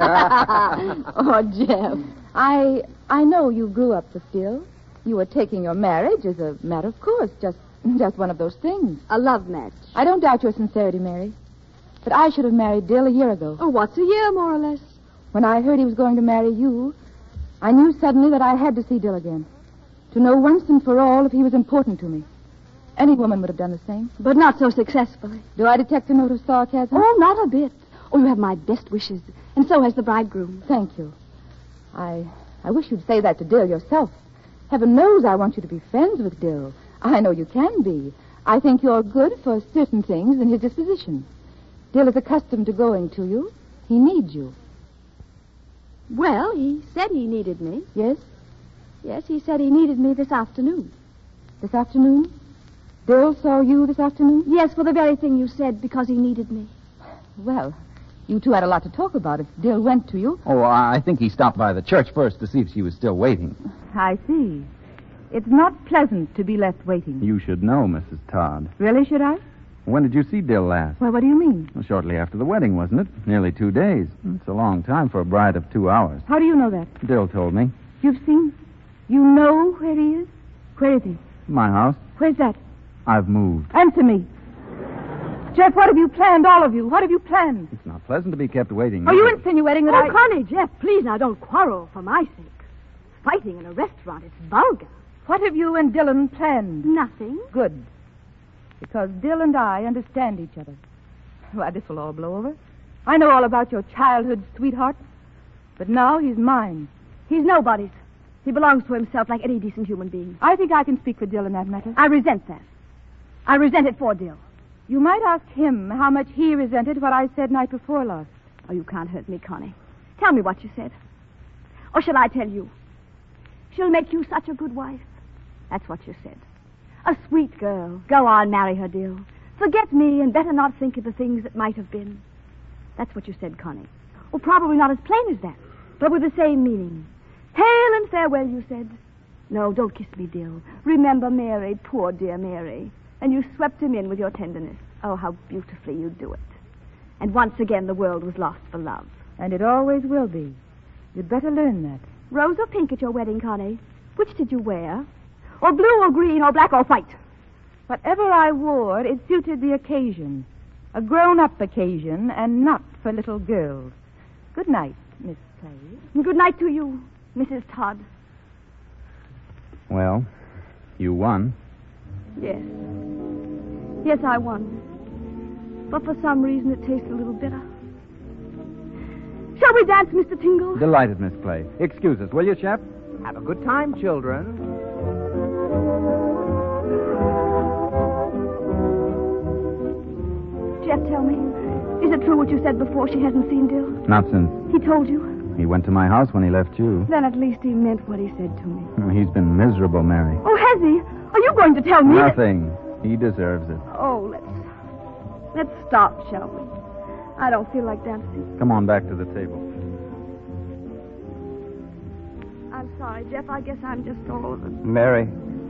Oh, Jeff. I I know you grew up with Dill. You were taking your marriage as a matter of course, just just one of those things. A love match. I don't doubt your sincerity, Mary. But I should have married Dill a year ago. Oh, what's a year, more or less? When I heard he was going to marry you, I knew suddenly that I had to see Dill again. To know once and for all if he was important to me. Any woman would have done the same. But not so successfully. Do I detect a note of sarcasm? Oh, not a bit. Oh, you have my best wishes. And so has the bridegroom. Thank you. I I wish you'd say that to Dill yourself. Heaven knows I want you to be friends with Dill. I know you can be. I think you're good for certain things in his disposition. Dill is accustomed to going to you. He needs you. Well, he said he needed me. Yes? Yes, he said he needed me this afternoon. This afternoon? Dill saw you this afternoon? Yes, for the very thing you said, because he needed me. Well, you two had a lot to talk about if Dill went to you. Oh, I think he stopped by the church first to see if she was still waiting. I see. It's not pleasant to be left waiting. You should know, Missus Todd. Really, should I? When did you see Dill last? Well, what do you mean? Well, shortly after the wedding, wasn't it? Nearly two days. It's a long time for a bride of two hours. How do you know that? Dill told me. You've seen? You know where he is? Where is he? My house. Where's that? I've moved. Answer me. Jeff, what have you planned, all of you? What have you planned? It's not pleasant to be kept waiting. Are you insinuating that oh, I... Connie, Jeff, please now don't quarrel for my sake. Fighting in a restaurant, it's vulgar. What have you and Dylan planned? Nothing. Good. Because Dill and I understand each other. Why, this will all blow over. I know all about your childhood sweetheart. But now he's mine. He's nobody's. He belongs to himself like any decent human being. I think I can speak for Dill in that matter. I resent that. I resent it for Dill. You might ask him how much he resented what I said night before last. Oh, you can't hurt me, Connie. Tell me what you said. Or shall I tell you? She'll make you such a good wife. That's what you said. A sweet girl. Go on, marry her, Dill. Forget me and better not think of the things that might have been. That's what you said, Connie. Well, probably not as plain as that, but with the same meaning. Hail and farewell, you said. No, don't kiss me, Dill. Remember Mary, poor dear Mary. And you swept him in with your tenderness. Oh, how beautifully you do it. And once again the world was lost for love. And it always will be. You'd better learn that. Rose or pink at your wedding, Connie? Which did you wear? Or blue or green or black or white? Whatever I wore, it suited the occasion. A grown-up occasion and not for little girls. Good night, Miss Clay. And good night to you, Missus Todd. Well, you won. Yes. Yes, I won. But for some reason it tastes a little bitter. Shall we dance, Mister Tingle? Delighted, Miss Clay. Excuse us, will you, Shep? Have a good time, children. Jeff, tell me, is it true what you said before she hasn't seen Dill? Not since. He told you? He went to my house when he left you. Then at least he meant what he said to me. Oh, he's been miserable, Mary. Oh, has he? Are you going to tell me? Nothing. That... He deserves it. Oh, let's... Let's stop, shall we? I don't feel like dancing. Come on back to the table. I'm sorry, Jeff. I guess I'm just all over. Mary.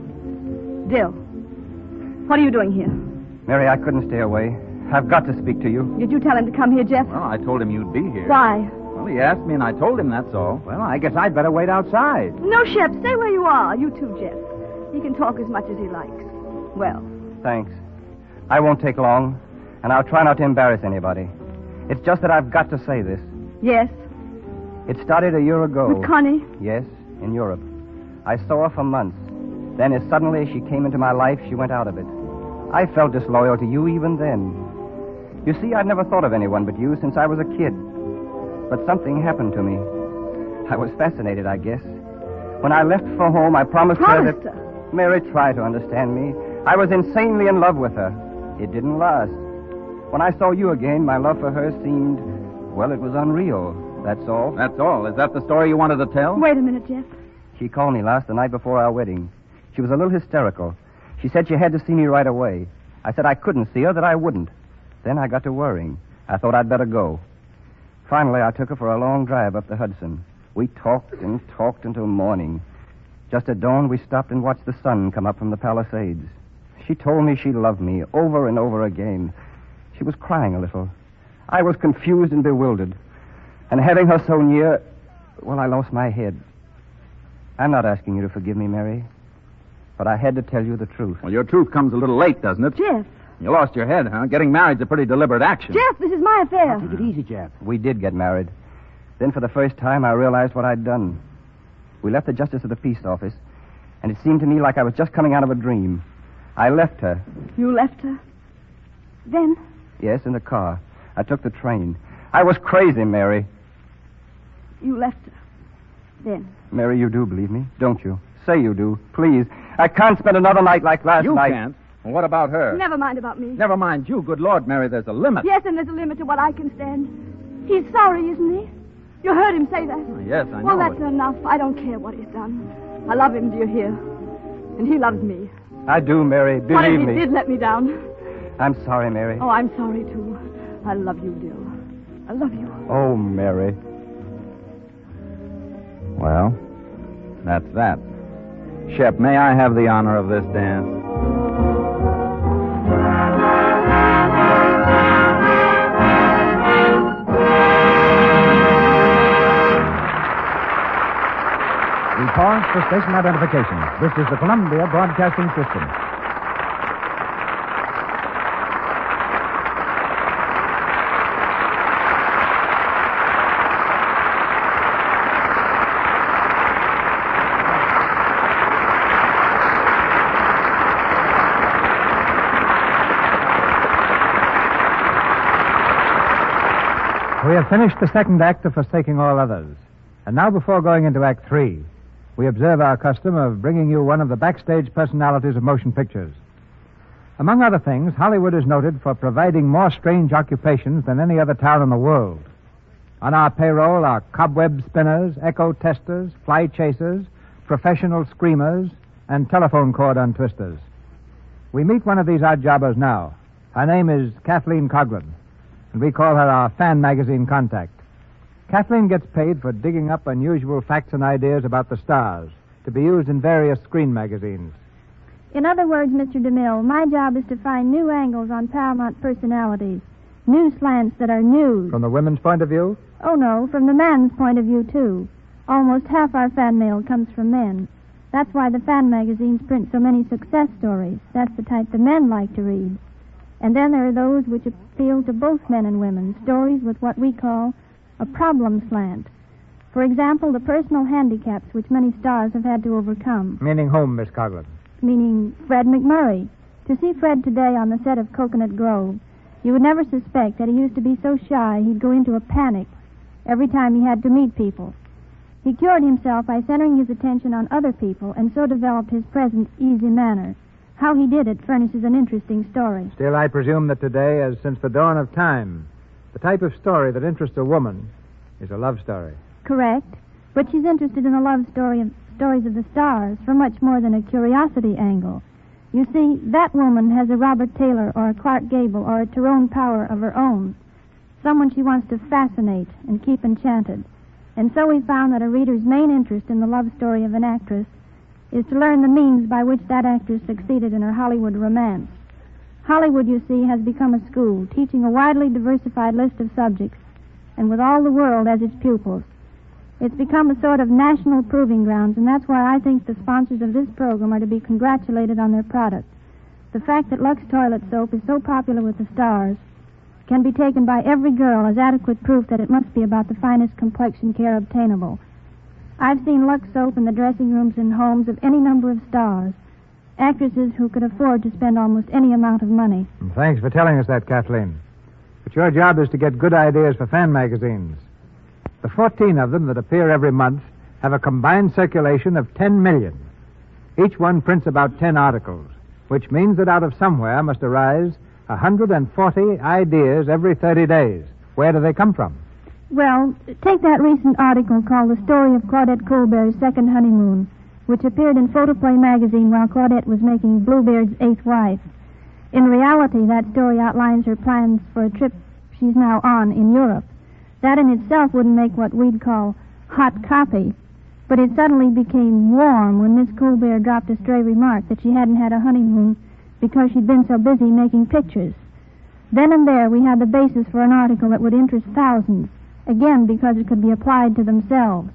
Dill, what are you doing here? Mary, I couldn't stay away. I've got to speak to you. Did you tell him to come here, Jeff? Well, I told him you'd be here. Why? Well, he asked me and I told him, that's all. Well, I guess I'd better wait outside. No, Shep. Stay where you are. You too, Jeff. He can talk as much as he likes. Well. Thanks. I won't take long, and I'll try not to embarrass anybody. It's just that I've got to say this. Yes? It started a year ago. With Connie? Yes, in Europe. I saw her for months. Then as suddenly as she came into my life, she went out of it. I felt disloyal to you even then. You see, I'd never thought of anyone but you since I was a kid. But something happened to me. I was fascinated, I guess. When I left for home, I promised, promised her that... her? Mary, try to understand me. I was insanely in love with her. It didn't last. When I saw you again, my love for her seemed... Well, it was unreal. That's all. That's all. Is that the story you wanted to tell? Wait a minute, Jeff. She called me last the night before our wedding. She was a little hysterical. She said she had to see me right away. I said I couldn't see her, that I wouldn't. Then I got to worrying. I thought I'd better go. Finally, I took her for a long drive up the Hudson. We talked and talked until morning. Just at dawn, we stopped and watched the sun come up from the Palisades. She told me she loved me over and over again. She was crying a little. I was confused and bewildered. And having her so near, well, I lost my head. I'm not asking you to forgive me, Mary, but I had to tell you the truth. Well, your truth comes a little late, doesn't it? Jeff. You lost your head, huh? Getting married's a pretty deliberate action. Jeff, this is my affair. Take it easy, Jeff. We did get married. Then for the first time, I realized what I'd done. We left the Justice of the Peace office, and it seemed to me like I was just coming out of a dream. I left her. You left her? Then? Yes, in the car. I took the train. I was crazy, Mary. You left her. Then? Mary, you do believe me, don't you? Say you do, please. I can't spend another night like last you night. You can't? Well, what about her? Never mind about me. Never mind you. Good Lord, Mary, there's a limit. Yes, and there's a limit to what I can stand. He's sorry, isn't he? You heard him say that. Oh, yes, I know. Well, that's it. enough. I don't care what he's done. I love him, do you hear? And he loves me. I do, Mary. Believe what if he me. did let me down? I'm sorry, Mary. Oh, I'm sorry, too. I love you, Dill. I love you. Oh, Mary. Well, that's that. Shep, may I have the honor of this dance? Pause for station identification. This is the Columbia Broadcasting System. We have finished the second act of Forsaking All Others. And now, before going into Act Three, we observe our custom of bringing you one of the backstage personalities of motion pictures. Among other things, Hollywood is noted for providing more strange occupations than any other town in the world. On our payroll are cobweb spinners, echo testers, fly chasers, professional screamers, and telephone cord untwisters. We meet one of these odd jobbers now. Her name is Kathleen Coghlan, and we call her our fan magazine contact. Kathleen gets paid for digging up unusual facts and ideas about the stars to be used in various screen magazines. In other words, Mister DeMille, my job is to find new angles on Paramount personalities, new slants that are news. From the women's point of view? Oh, no, from the man's point of view, too. Almost half our fan mail comes from men. That's why the fan magazines print so many success stories. That's the type the men like to read. And then there are those which appeal to both men and women, stories with what we call a problem slant. For example, the personal handicaps which many stars have had to overcome. Meaning whom, Miss Coghlan? Meaning Fred McMurray. To see Fred today on the set of Coconut Grove, you would never suspect that he used to be so shy he'd go into a panic every time he had to meet people. He cured himself by centering his attention on other people and so developed his present easy manner. How he did it furnishes an interesting story. Still, I presume that today, as since the dawn of time, the type of story that interests a woman is a love story. Correct. But she's interested in the love story of stories of the stars for much more than a curiosity angle. You see, that woman has a Robert Taylor or a Clark Gable or a Tyrone Power of her own. Someone she wants to fascinate and keep enchanted. And so we found that a reader's main interest in the love story of an actress is to learn the means by which that actress succeeded in her Hollywood romance. Hollywood, you see, has become a school, teaching a widely diversified list of subjects, and with all the world as its pupils. It's become a sort of national proving grounds, and that's why I think the sponsors of this program are to be congratulated on their product. The fact that Lux Toilet Soap is so popular with the stars can be taken by every girl as adequate proof that it must be about the finest complexion care obtainable. I've seen Lux Soap in the dressing rooms and homes of any number of stars, actresses who could afford to spend almost any amount of money. Thanks for telling us that, Kathleen. But your job is to get good ideas for fan magazines. The fourteen of them that appear every month have a combined circulation of ten million. Each one prints about ten articles, which means that out of somewhere must arise one hundred forty ideas every thirty days. Where do they come from? Well, take that recent article called The Story of Claudette Colbert's Second Honeymoon, which appeared in Photoplay magazine while Claudette was making Bluebeard's eighth wife. In reality, that story outlines her plans for a trip she's now on in Europe. That in itself wouldn't make what we'd call hot copy, but it suddenly became warm when Miss Colbert dropped a stray remark that she hadn't had a honeymoon because she'd been so busy making pictures. Then and there we had the basis for an article that would interest thousands, again because it could be applied to themselves.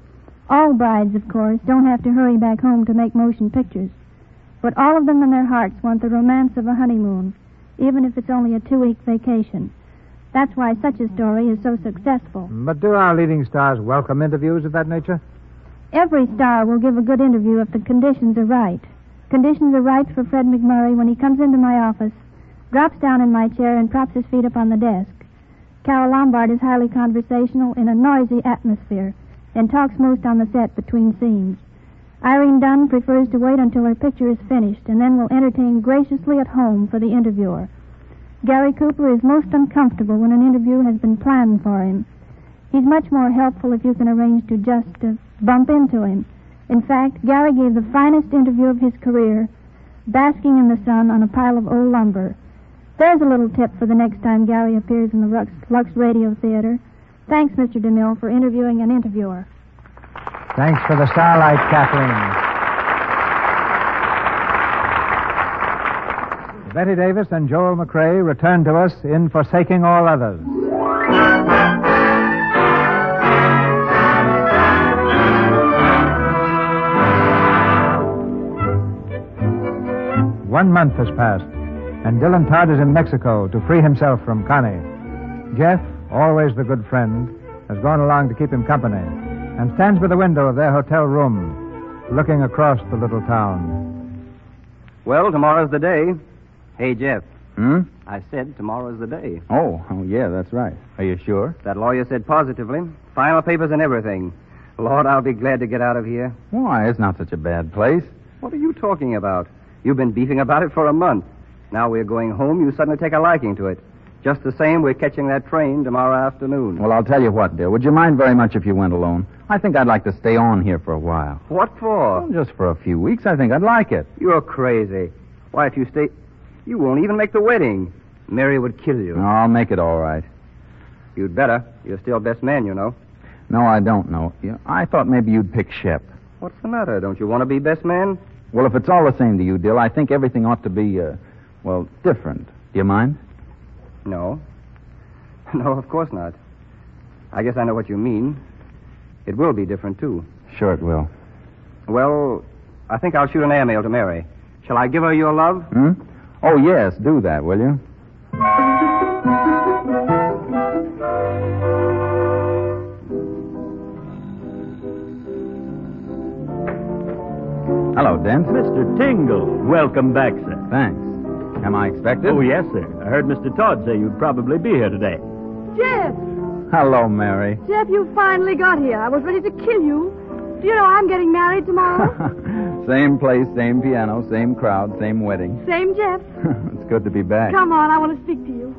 All brides, of course, don't have to hurry back home to make motion pictures, but all of them in their hearts want the romance of a honeymoon, even if it's only a two-week vacation. That's why such a story is so successful. But do our leading stars welcome interviews of that nature? Every star will give a good interview if the conditions are right. Conditions are right for Fred McMurray when he comes into my office, drops down in my chair, and props his feet up on the desk. Carol Lombard is highly conversational in a noisy atmosphere and talks most on the set between scenes. Irene Dunn prefers to wait until her picture is finished and then will entertain graciously at home for the interviewer. Gary Cooper is most uncomfortable when an interview has been planned for him. He's much more helpful if you can arrange to just uh, bump into him. In fact, Gary gave the finest interview of his career, basking in the sun on a pile of old lumber. There's a little tip for the next time Gary appears in the Lux, Lux Radio Theater. Thanks, Mister DeMille, for interviewing an interviewer. Thanks for the starlight, Kathleen. Betty Davis and Joel McRae return to us in Forsaking All Others. One month has passed, and Dylan Todd is in Mexico to free himself from Connie. Jeff, always the good friend, has gone along to keep him company and stands by the window of their hotel room, looking across the little town. Well, tomorrow's the day. Hey, Jeff. Hmm? I said tomorrow's the day. Oh, oh, yeah, that's right. Are you sure? That lawyer said positively. Final papers and everything. Lord, I'll be glad to get out of here. Why, it's not such a bad place. What are you talking about? You've been beefing about it for a month. Now we're going home, you suddenly take a liking to it. Just the same, we're catching that train tomorrow afternoon. Well, I'll tell you what, dear. Would you mind very much if you went alone? I think I'd like to stay on here for a while. What for? Well, just for a few weeks. I think I'd like it. You're crazy. Why, if you stay... You won't even make the wedding. Mary would kill you. No, I'll make it all right. You'd better. You're still best man, you know. No, I don't know. Yeah, I thought maybe you'd pick Shep. What's the matter? Don't you want to be best man? Well, if it's all the same to you, Dill, I think everything ought to be, uh, well, different. Do you mind? No. No, of course not. I guess I know what you mean. It will be different, too. Sure it will. Well, I think I'll shoot an airmail to Mary. Shall I give her your love? Hmm? Oh, yes, do that, will you? Hello, Dent. Mister Tingle, welcome back, sir. Thanks. Am I expected? Oh, yes, sir. I heard Mister Todd say you'd probably be here today. Jeff! Hello, Mary. Jeff, you finally got here. I was ready to kill you. Do you know I'm getting married tomorrow? Same place, same piano, same crowd, same wedding. Same Jeff. It's good to be back. Come on, I want to speak to you.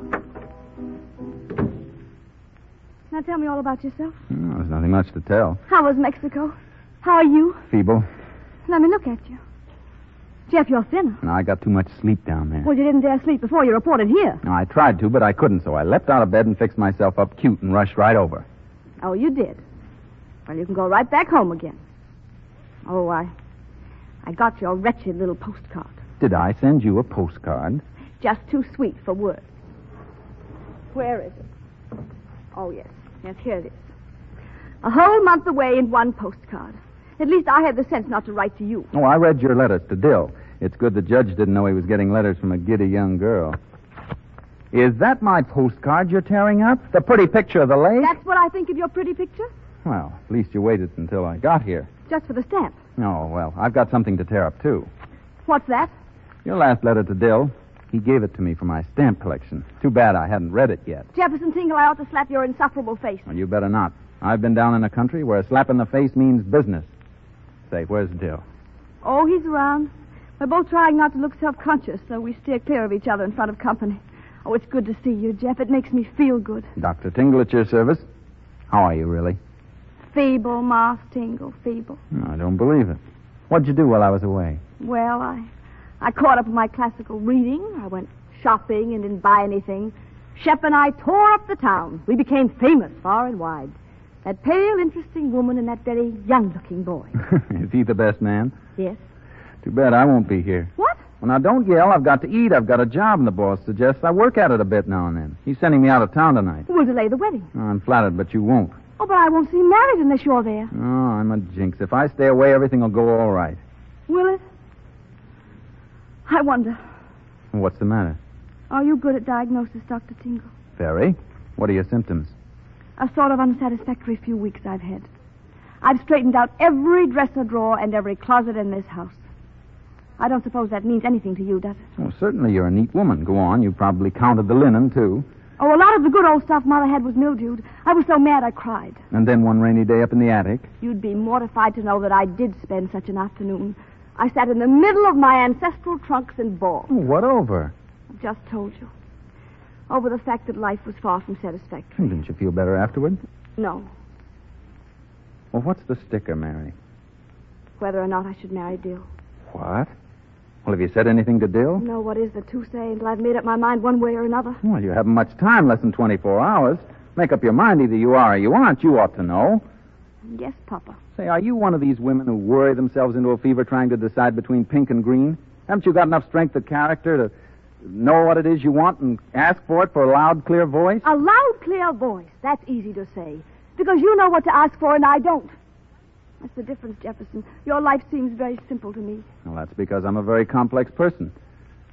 Now tell me all about yourself. Oh, there's nothing much to tell. How was Mexico? How are you? Feeble. Let me look at you. Jeff, you're thinner. No, I got too much sleep down there. Well, you didn't dare sleep before you reported here. No, I tried to, but I couldn't, so I leapt out of bed and fixed myself up cute and rushed right over. Oh, you did? Well, you can go right back home again. Oh, I... I got your wretched little postcard. Did I send you a postcard? Just too sweet for words. Where is it? Oh, yes. Yes, here it is. A whole month away in one postcard. At least I had the sense not to write to you. Oh, I read your letters to Dill. It's good the judge didn't know he was getting letters from a giddy young girl. Is that my postcard you're tearing up? The pretty picture of the lake? That's what I think of your pretty picture? Well, at least you waited until I got here. Just for the stamp. Oh, well, I've got something to tear up, too. What's that? Your last letter to Dill. He gave it to me for my stamp collection. Too bad I hadn't read it yet. Jefferson Tingle, I ought to slap your insufferable face. Well, you better not. I've been down in a country where a slap in the face means business. Say, where's Dill? Oh, he's around. We're both trying not to look self-conscious, so we steer clear of each other in front of company. Oh, it's good to see you, Jeff. It makes me feel good. Doctor Tingle at your service. How are you, really? Feeble, Marth Tingle, feeble. No, I don't believe it. What'd you do while I was away? Well, I I caught up with my classical reading. I went shopping and didn't buy anything. Shep and I tore up the town. We became famous far and wide. That pale, interesting woman and that very young-looking boy. Is he the best man? Yes. Too bad I won't be here. What? Well, now, don't yell. I've got to eat. I've got a job, and the boss suggests I work at it a bit now and then. He's sending me out of town tonight. We'll delay the wedding. Oh, I'm flattered, but you won't. Oh, but I won't see married unless you're there. Oh, I'm a jinx. If I stay away, everything will go all right. Will it? I wonder. What's the matter? Are you good at diagnosis, Doctor Tingle? Very. What are your symptoms? A sort of unsatisfactory few weeks I've had. I've straightened out every dresser drawer and every closet in this house. I don't suppose that means anything to you, does it? Well, certainly you're a neat woman. Go on. You probably counted the linen, too. Oh, a lot of the good old stuff Mother had was mildewed. I was so mad I cried. And then one rainy day up in the attic? You'd be mortified to know that I did spend such an afternoon. I sat in the middle of my ancestral trunks and bawled. Oh, what over? I've just told you. Over the fact that life was far from satisfactory. Didn't you feel better afterward? No. Well, what's the sticker, Mary? Whether or not I should marry Dill. What? Well, have you said anything to Dill? No, what is there to say until I've made up my mind one way or another? Well, you haven't much time, less than twenty-four hours. Make up your mind. Either you are or you aren't. You ought to know. Yes, Papa. Say, are you one of these women who worry themselves into a fever trying to decide between pink and green? Haven't you got enough strength of character to know what it is you want and ask for it for a loud, clear voice? A loud, clear voice. That's easy to say. Because you know what to ask for and I don't. That's the difference, Jefferson. Your life seems very simple to me. Well, that's because I'm a very complex person.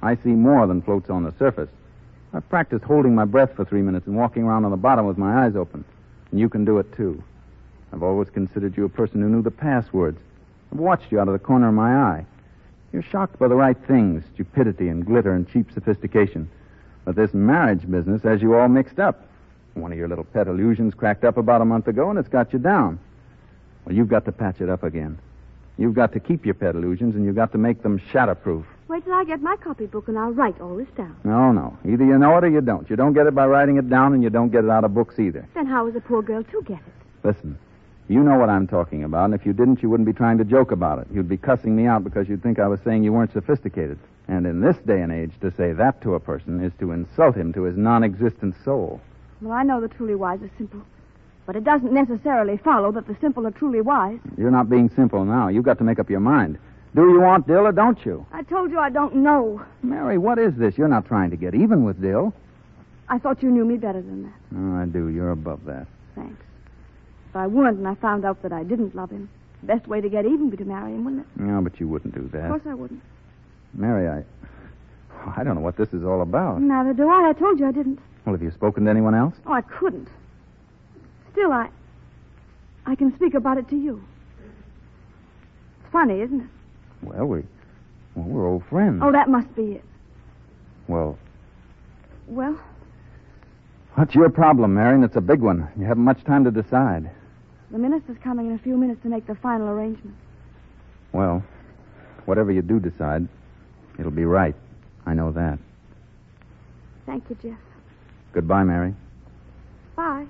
I see more than floats on the surface. I've practiced holding my breath for three minutes and walking around on the bottom with my eyes open. And you can do it, too. I've always considered you a person who knew the passwords. I've watched you out of the corner of my eye. You're shocked by the right things, stupidity and glitter and cheap sophistication. But this marriage business has you all mixed up. One of your little pet illusions cracked up about a month ago, and it's got you down. Well, you've got to patch it up again. You've got to keep your pet illusions, and you've got to make them shatterproof. Wait till I get my copybook, and I'll write all this down. No, no. Either you know it or you don't. You don't get it by writing it down, and you don't get it out of books either. Then how is a poor girl to get it? Listen, you know what I'm talking about, and if you didn't, you wouldn't be trying to joke about it. You'd be cussing me out because you'd think I was saying you weren't sophisticated. And in this day and age, to say that to a person is to insult him to his non-existent soul. Well, I know the truly wise are simple. But it doesn't necessarily follow that the simple are truly wise. You're not being simple now. You've got to make up your mind. Do you want Dill or don't you? I told you I don't know. Mary, what is this? You're not trying to get even with Dill. I thought you knew me better than that. Oh, I do. You're above that. Thanks. If I weren't and I found out that I didn't love him, the best way to get even would be to marry him, wouldn't it? No, but you wouldn't do that. Of course I wouldn't. Mary, I... I don't know what this is all about. Neither do I. I told you I didn't. Well, have you spoken to anyone else? Oh, I couldn't. Still, I... I can speak about it to you. It's funny, isn't it? Well, we... Well, we're old friends. Oh, that must be it. Well... Well? What's your problem, Mary? And it's a big one. You haven't much time to decide. The minister's coming in a few minutes to make the final arrangements. Well, whatever you do decide, it'll be right. I know that. Thank you, Jeff. Goodbye, Mary. Bye.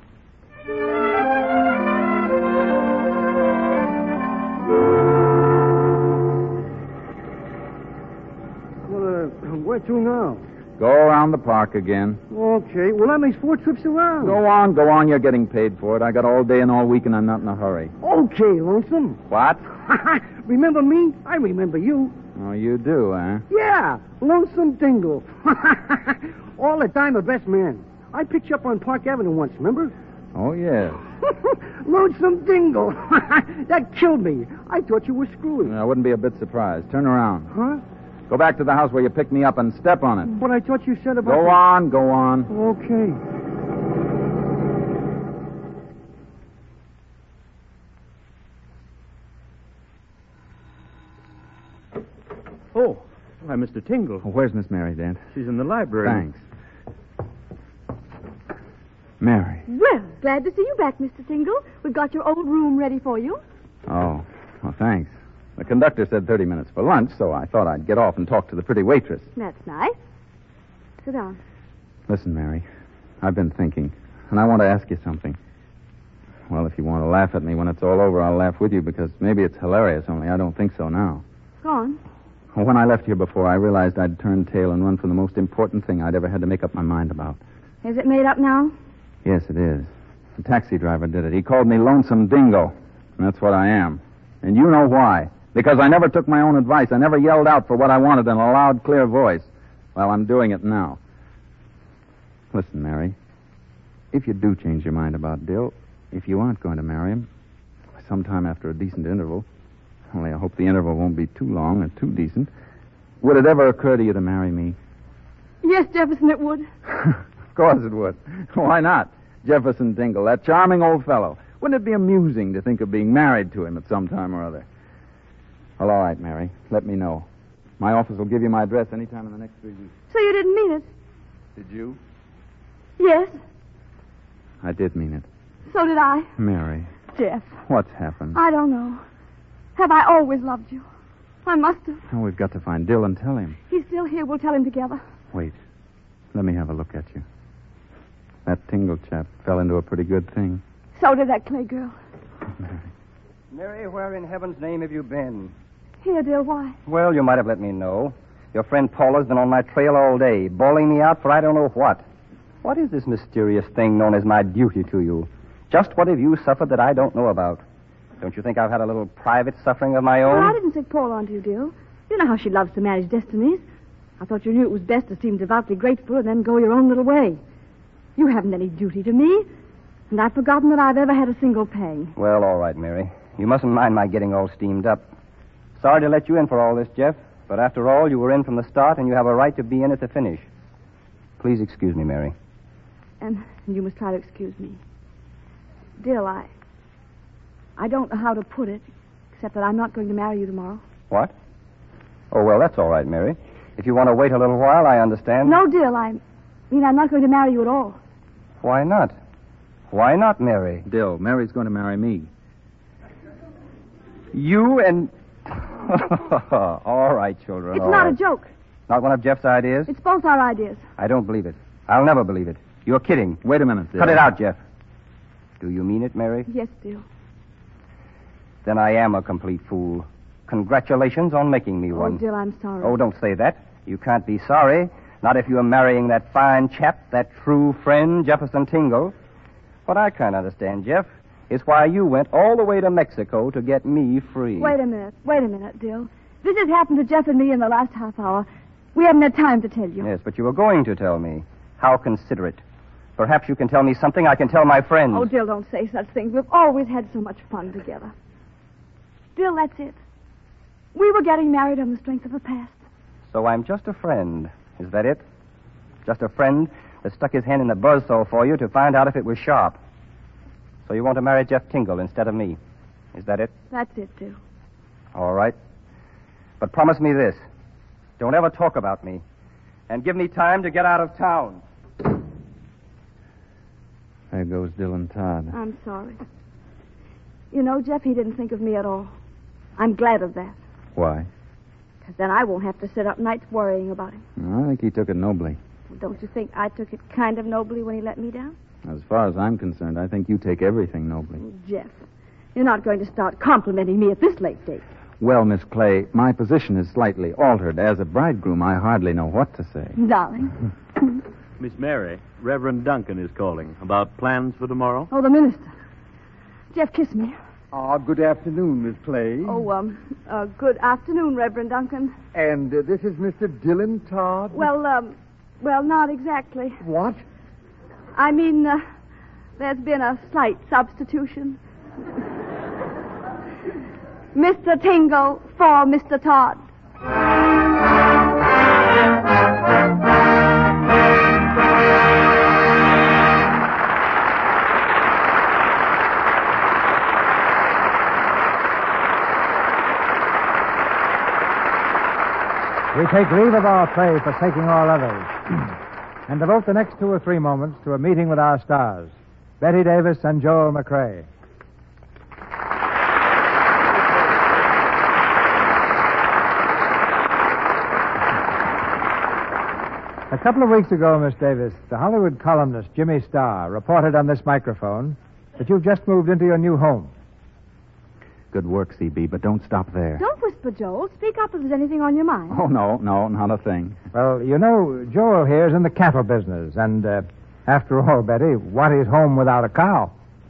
Well, uh, where to now? Go around the park again. Okay. Well, that makes four trips around. Go on, go on. You're getting paid for it. I got all day and all week, and I'm not in a hurry. Okay, Lonesome. What? Remember me? I remember you. Oh, you do, eh? Yeah, Lonesome Dingle. All the time a best man. I picked you up on Park Avenue once, remember? Oh, yes. Lonesome Dingle. That killed me. I thought you were screwed. I wouldn't be a bit surprised. Turn around. Huh? Go back to the house where you picked me up and step on it. But I thought you said about... Go the... on, go on. Okay. Oh, why, Mister Tingle. Oh, where's Miss Mary, Dent? She's in the library. Thanks. Mary. Well, glad to see you back, Mister Tingle. We've got your old room ready for you. Oh, well, thanks. The conductor said thirty minutes for lunch, so I thought I'd get off and talk to the pretty waitress. That's nice. Sit down. Listen, Mary, I've been thinking, and I want to ask you something. Well, if you want to laugh at me when it's all over, I'll laugh with you, because maybe it's hilarious, only I don't think so now. Go on. Well, when I left here before, I realized I'd turn tail and run from the most important thing I'd ever had to make up my mind about. Is it made up now? Yes, it is. The taxi driver did it. He called me Lonesome Dingo, and that's what I am. And you know why. Because I never took my own advice. I never yelled out for what I wanted in a loud, clear voice. Well, I'm doing it now. Listen, Mary, if you do change your mind about Dill, if you aren't going to marry him, sometime after a decent interval, only I hope the interval won't be too long or too decent, would it ever occur to you to marry me? Yes, Jefferson, it would. Of course it would. Why not? Jefferson Dingle, that charming old fellow. Wouldn't it be amusing to think of being married to him at some time or other? Well, all right, Mary. Let me know. My office will give you my address any time in the next three weeks. So you didn't mean it? Did you? Yes. I did mean it. So did I. Mary. Jeff. What's happened? I don't know. Have I always loved you? I must have. Oh, we've got to find Dill and tell him. He's still here. We'll tell him together. Wait. Let me have a look at you. That Tingle chap fell into a pretty good thing. So did that Clay girl. Mary. Mary, where in heaven's name have you been? Here, Dill, why? Well, you might have let me know. Your friend Paula's been on my trail all day, bawling me out for I don't know what. What is this mysterious thing known as my duty to you? Just what have you suffered that I don't know about? Don't you think I've had a little private suffering of my own? Well, I didn't take Paula onto you, Dill. You know how she loves to manage destinies. I thought you knew it was best to seem devoutly grateful and then go your own little way. You haven't any duty to me, and I've forgotten that I've ever had a single pang. Well, all right, Mary. You mustn't mind my getting all steamed up. Sorry to let you in for all this, Jeff, but But after all, you were in from the start, and you have a right to be in at the finish. Please excuse me, Mary. And you must try to excuse me. Dill, I... I don't know how to put it, except that I'm not going to marry you tomorrow. What? Oh, well, that's all right, Mary. If you want to wait a little while, I understand. No, Dill, I mean I'm not going to marry you at all. Why not? Why not, Mary? Dill, Mary's going to marry me. You and... all right, children. It's all not right. a joke. Not one of Jeff's ideas? It's both our ideas. I don't believe it. I'll never believe it. You're kidding. Wait a minute, Dill. Cut it out, Jeff. Do you mean it, Mary? Yes, Dill. Then I am a complete fool. Congratulations on making me Oh, one. Dill, I'm sorry. Oh, don't say that. You can't be sorry. Not if you're marrying that fine chap, that true friend, Jefferson Tingle. What I can't understand, Jeff, is why you went all the way to Mexico to get me free. Wait a minute. Wait a minute, Dill. This has happened to Jeff and me in the last half hour. We haven't had time to tell you. Yes, but you were going to tell me. How considerate. Perhaps you can tell me something I can tell my friends. Oh, Dill, don't say such things. We've always had so much fun together. Dill, that's it. We were getting married on the strength of the past. So I'm just a friend. Is that it? Just a friend that stuck his hand in the buzzsaw for you to find out if it was sharp. So you want to marry Jeff Tingle instead of me. Is that it? That's it, Dill. All right. But promise me this. Don't ever talk about me. And give me time to get out of town. There goes Dylan Todd. I'm sorry. You know, Jeff, he didn't think of me at all. I'm glad of that. Why? Because then I won't have to sit up nights worrying about him. I think he took it nobly. Well, don't you think I took it kind of nobly when he let me down? As far as I'm concerned, I think you take everything nobly. Jeff, you're not going to start complimenting me at this late date. Well, Miss Clay, my position is slightly altered. As a bridegroom, I hardly know what to say. Darling. Miss Mary, Reverend Duncan is calling about plans for tomorrow. Oh, the minister. Jeff, kiss me. Ah, good afternoon, Miss Clay. Oh, um, uh, good afternoon, Reverend Duncan. And uh, this is Mister Dylan Todd? Well, um, well, not exactly. What? I mean, uh, there's been a slight substitution. Mister Tingle for Mister Todd. We take leave of our play, forsaking all others, and devote the next two or three moments to a meeting with our stars, Betty Davis and Joel McCrea. A couple of weeks ago, Miss Davis, the Hollywood columnist Jimmy Starr reported on this microphone that you've just moved into your new home. Good work, C B, but don't stop there. Don't whisper, Joel. Speak up if there's anything on your mind. Oh, no, no, not a thing. Well, you know, Joel here is in the cattle business, and uh, after all, Betty, what is home without a cow?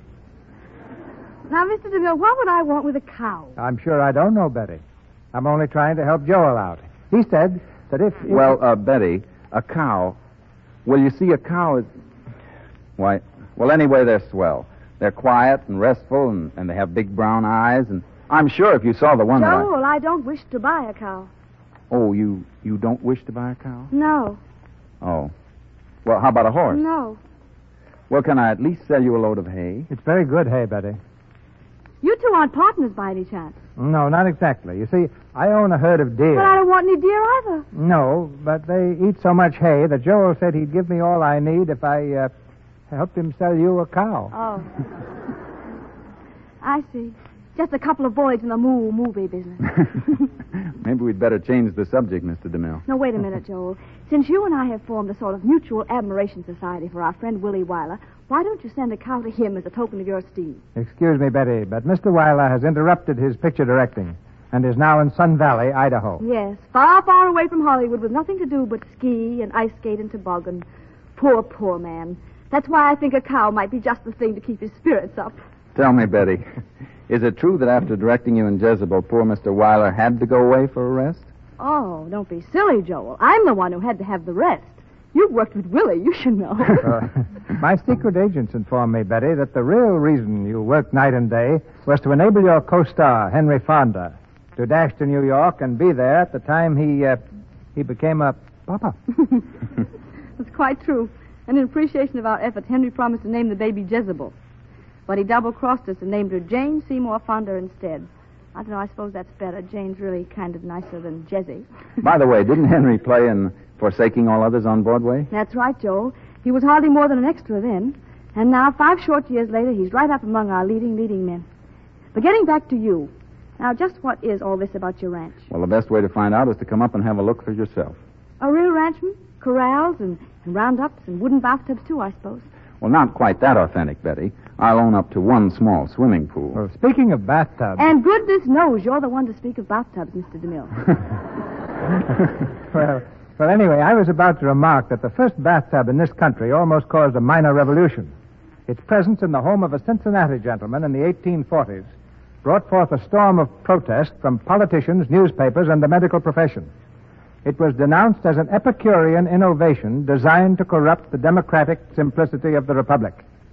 Now, Mister DeMille, what would I want with a cow? I'm sure I don't know, Betty. I'm only trying to help Joel out. He said that if... if Well, uh, Betty, a cow... Well, you see, a cow is... Why, well, anyway, they're swell. They're quiet and restful, and, and they have big brown eyes, and I'm sure if you saw the one that I... Joel, I don't wish to buy a cow. Oh, you, you don't wish to buy a cow? No. Oh. Well, how about a horse? No. Well, can I at least sell you a load of hay? It's very good hay, Betty. You two aren't partners by any chance. No, not exactly. You see, I own a herd of deer. But I don't want any deer either. No, but they eat so much hay that Joel said he'd give me all I need if I uh, helped him sell you a cow. Oh. I see. Just a couple of boys in the moo movie business. Maybe we'd better change the subject, Mister DeMille. No, wait a minute, Joel. Since you and I have formed a sort of mutual admiration society for our friend Willie Weiler, why don't you send a cow to him as a token of your esteem? Excuse me, Betty, but Mister Weiler has interrupted his picture directing and is now in Sun Valley, Idaho. Yes, far, far away from Hollywood with nothing to do but ski and ice skate and toboggan. Poor, poor man. That's why I think a cow might be just the thing to keep his spirits up. Tell me, Betty, is it true that after directing you in Jezebel, poor Mister Weiler had to go away for a rest? Oh, don't be silly, Joel. I'm the one who had to have the rest. You've worked with Willie. You should know. uh, my secret agents informed me, Betty, that the real reason you worked night and day was to enable your co-star, Henry Fonda, to dash to New York and be there at the time he uh, he became a papa. That's quite true. And in appreciation of our efforts, Henry promised to name the baby Jezebel. But he double-crossed us and named her Jane Seymour Fonda instead. I don't know, I suppose that's better. Jane's really kind of nicer than Jezzy. By the way, didn't Henry play in Forsaking All Others on Broadway? That's right, Joel. He was hardly more than an extra then. And now, five short years later, he's right up among our leading, leading men. But getting back to you, now, just what is all this about your ranch? Well, the best way to find out is to come up and have a look for yourself. A real ranchman? Corrals and, and roundups and wooden bathtubs, too, I suppose. Well, not quite that authentic, Betty. I'll own up to one small swimming pool. Well, speaking of bathtubs... And goodness knows you're the one to speak of bathtubs, Mister DeMille. well, well, anyway, I was about to remark that the first bathtub in this country almost caused a minor revolution. Its presence in the home of a Cincinnati gentleman in the eighteen forties brought forth a storm of protest from politicians, newspapers, and the medical profession. It was denounced as an Epicurean innovation designed to corrupt the democratic simplicity of the Republic.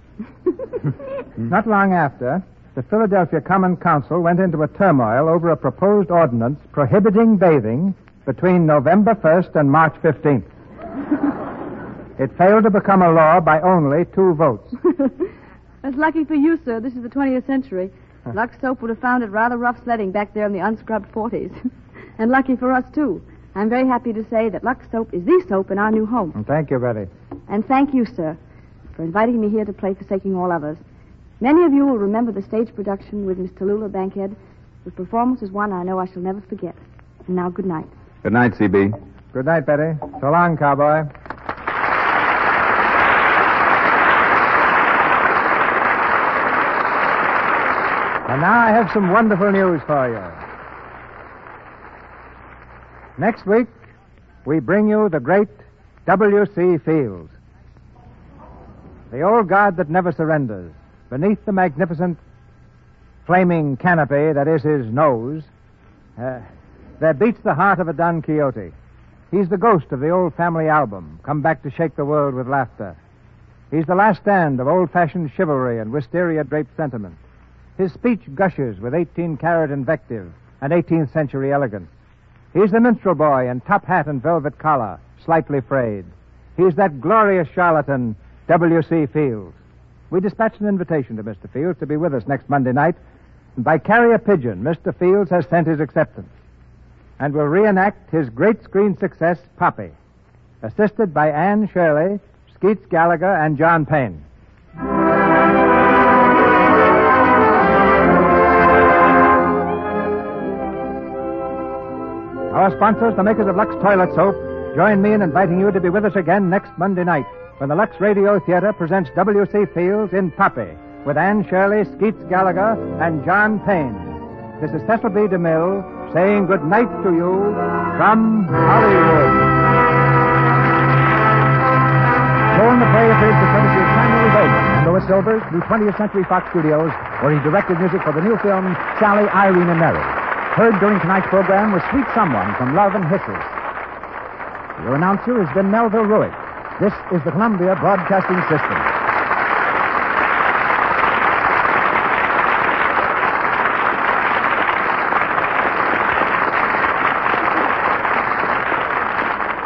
Not long after, the Philadelphia Common Council went into a turmoil over a proposed ordinance prohibiting bathing between November first and March fifteenth. It failed to become a law by only two votes. That's lucky for you, sir. This is the twentieth century. Lux Soap would have found it rather rough sledding back there in the unscrubbed forties. And lucky for us, too. I'm very happy to say that Lux Soap is the soap in our new home. Well, thank you, Betty. And thank you, sir, for inviting me here to play Forsaking All Others. Many of you will remember the stage production with Miss Tallulah Bankhead. The performance was one I know I shall never forget. And now, good night. Good night, C B. Good night, Betty. So long, cowboy. And now I have some wonderful news for you. Next week, we bring you the great W C. Fields. The old guard that never surrenders. Beneath the magnificent flaming canopy that is his nose, uh, there beats the heart of a Don Quixote. He's the ghost of the old family album, come back to shake the world with laughter. He's the last stand of old-fashioned chivalry and wisteria-draped sentiment. His speech gushes with eighteen-carat invective and eighteenth century elegance. He's the minstrel boy in top hat and velvet collar, slightly frayed. He's that glorious charlatan, W C. Fields. We dispatched an invitation to Mister Fields to be with us next Monday night, and by carrier pigeon, Mister Fields has sent his acceptance, and will reenact his great screen success, Poppy, assisted by Anne Shirley, Skeets Gallagher, and John Payne. Our sponsors, the makers of Lux Toilet Soap, join me in inviting you to be with us again next Monday night when the Lux Radio Theater presents W C. Fields in Poppy with Anne Shirley, Skeets Gallagher, and John Payne. This is Cecil B. DeMille saying good night to you from Hollywood. Shown the play appears the courtesy of Samuel Goldwyn and Louis Silvers, new twentieth Century Fox Studios, where he directed music for the new film Sally, Irene, and Mary. Heard during tonight's program was Sweet Someone from Love and Hisses. Your announcer has been Melville Ruick. This is the Columbia Broadcasting System.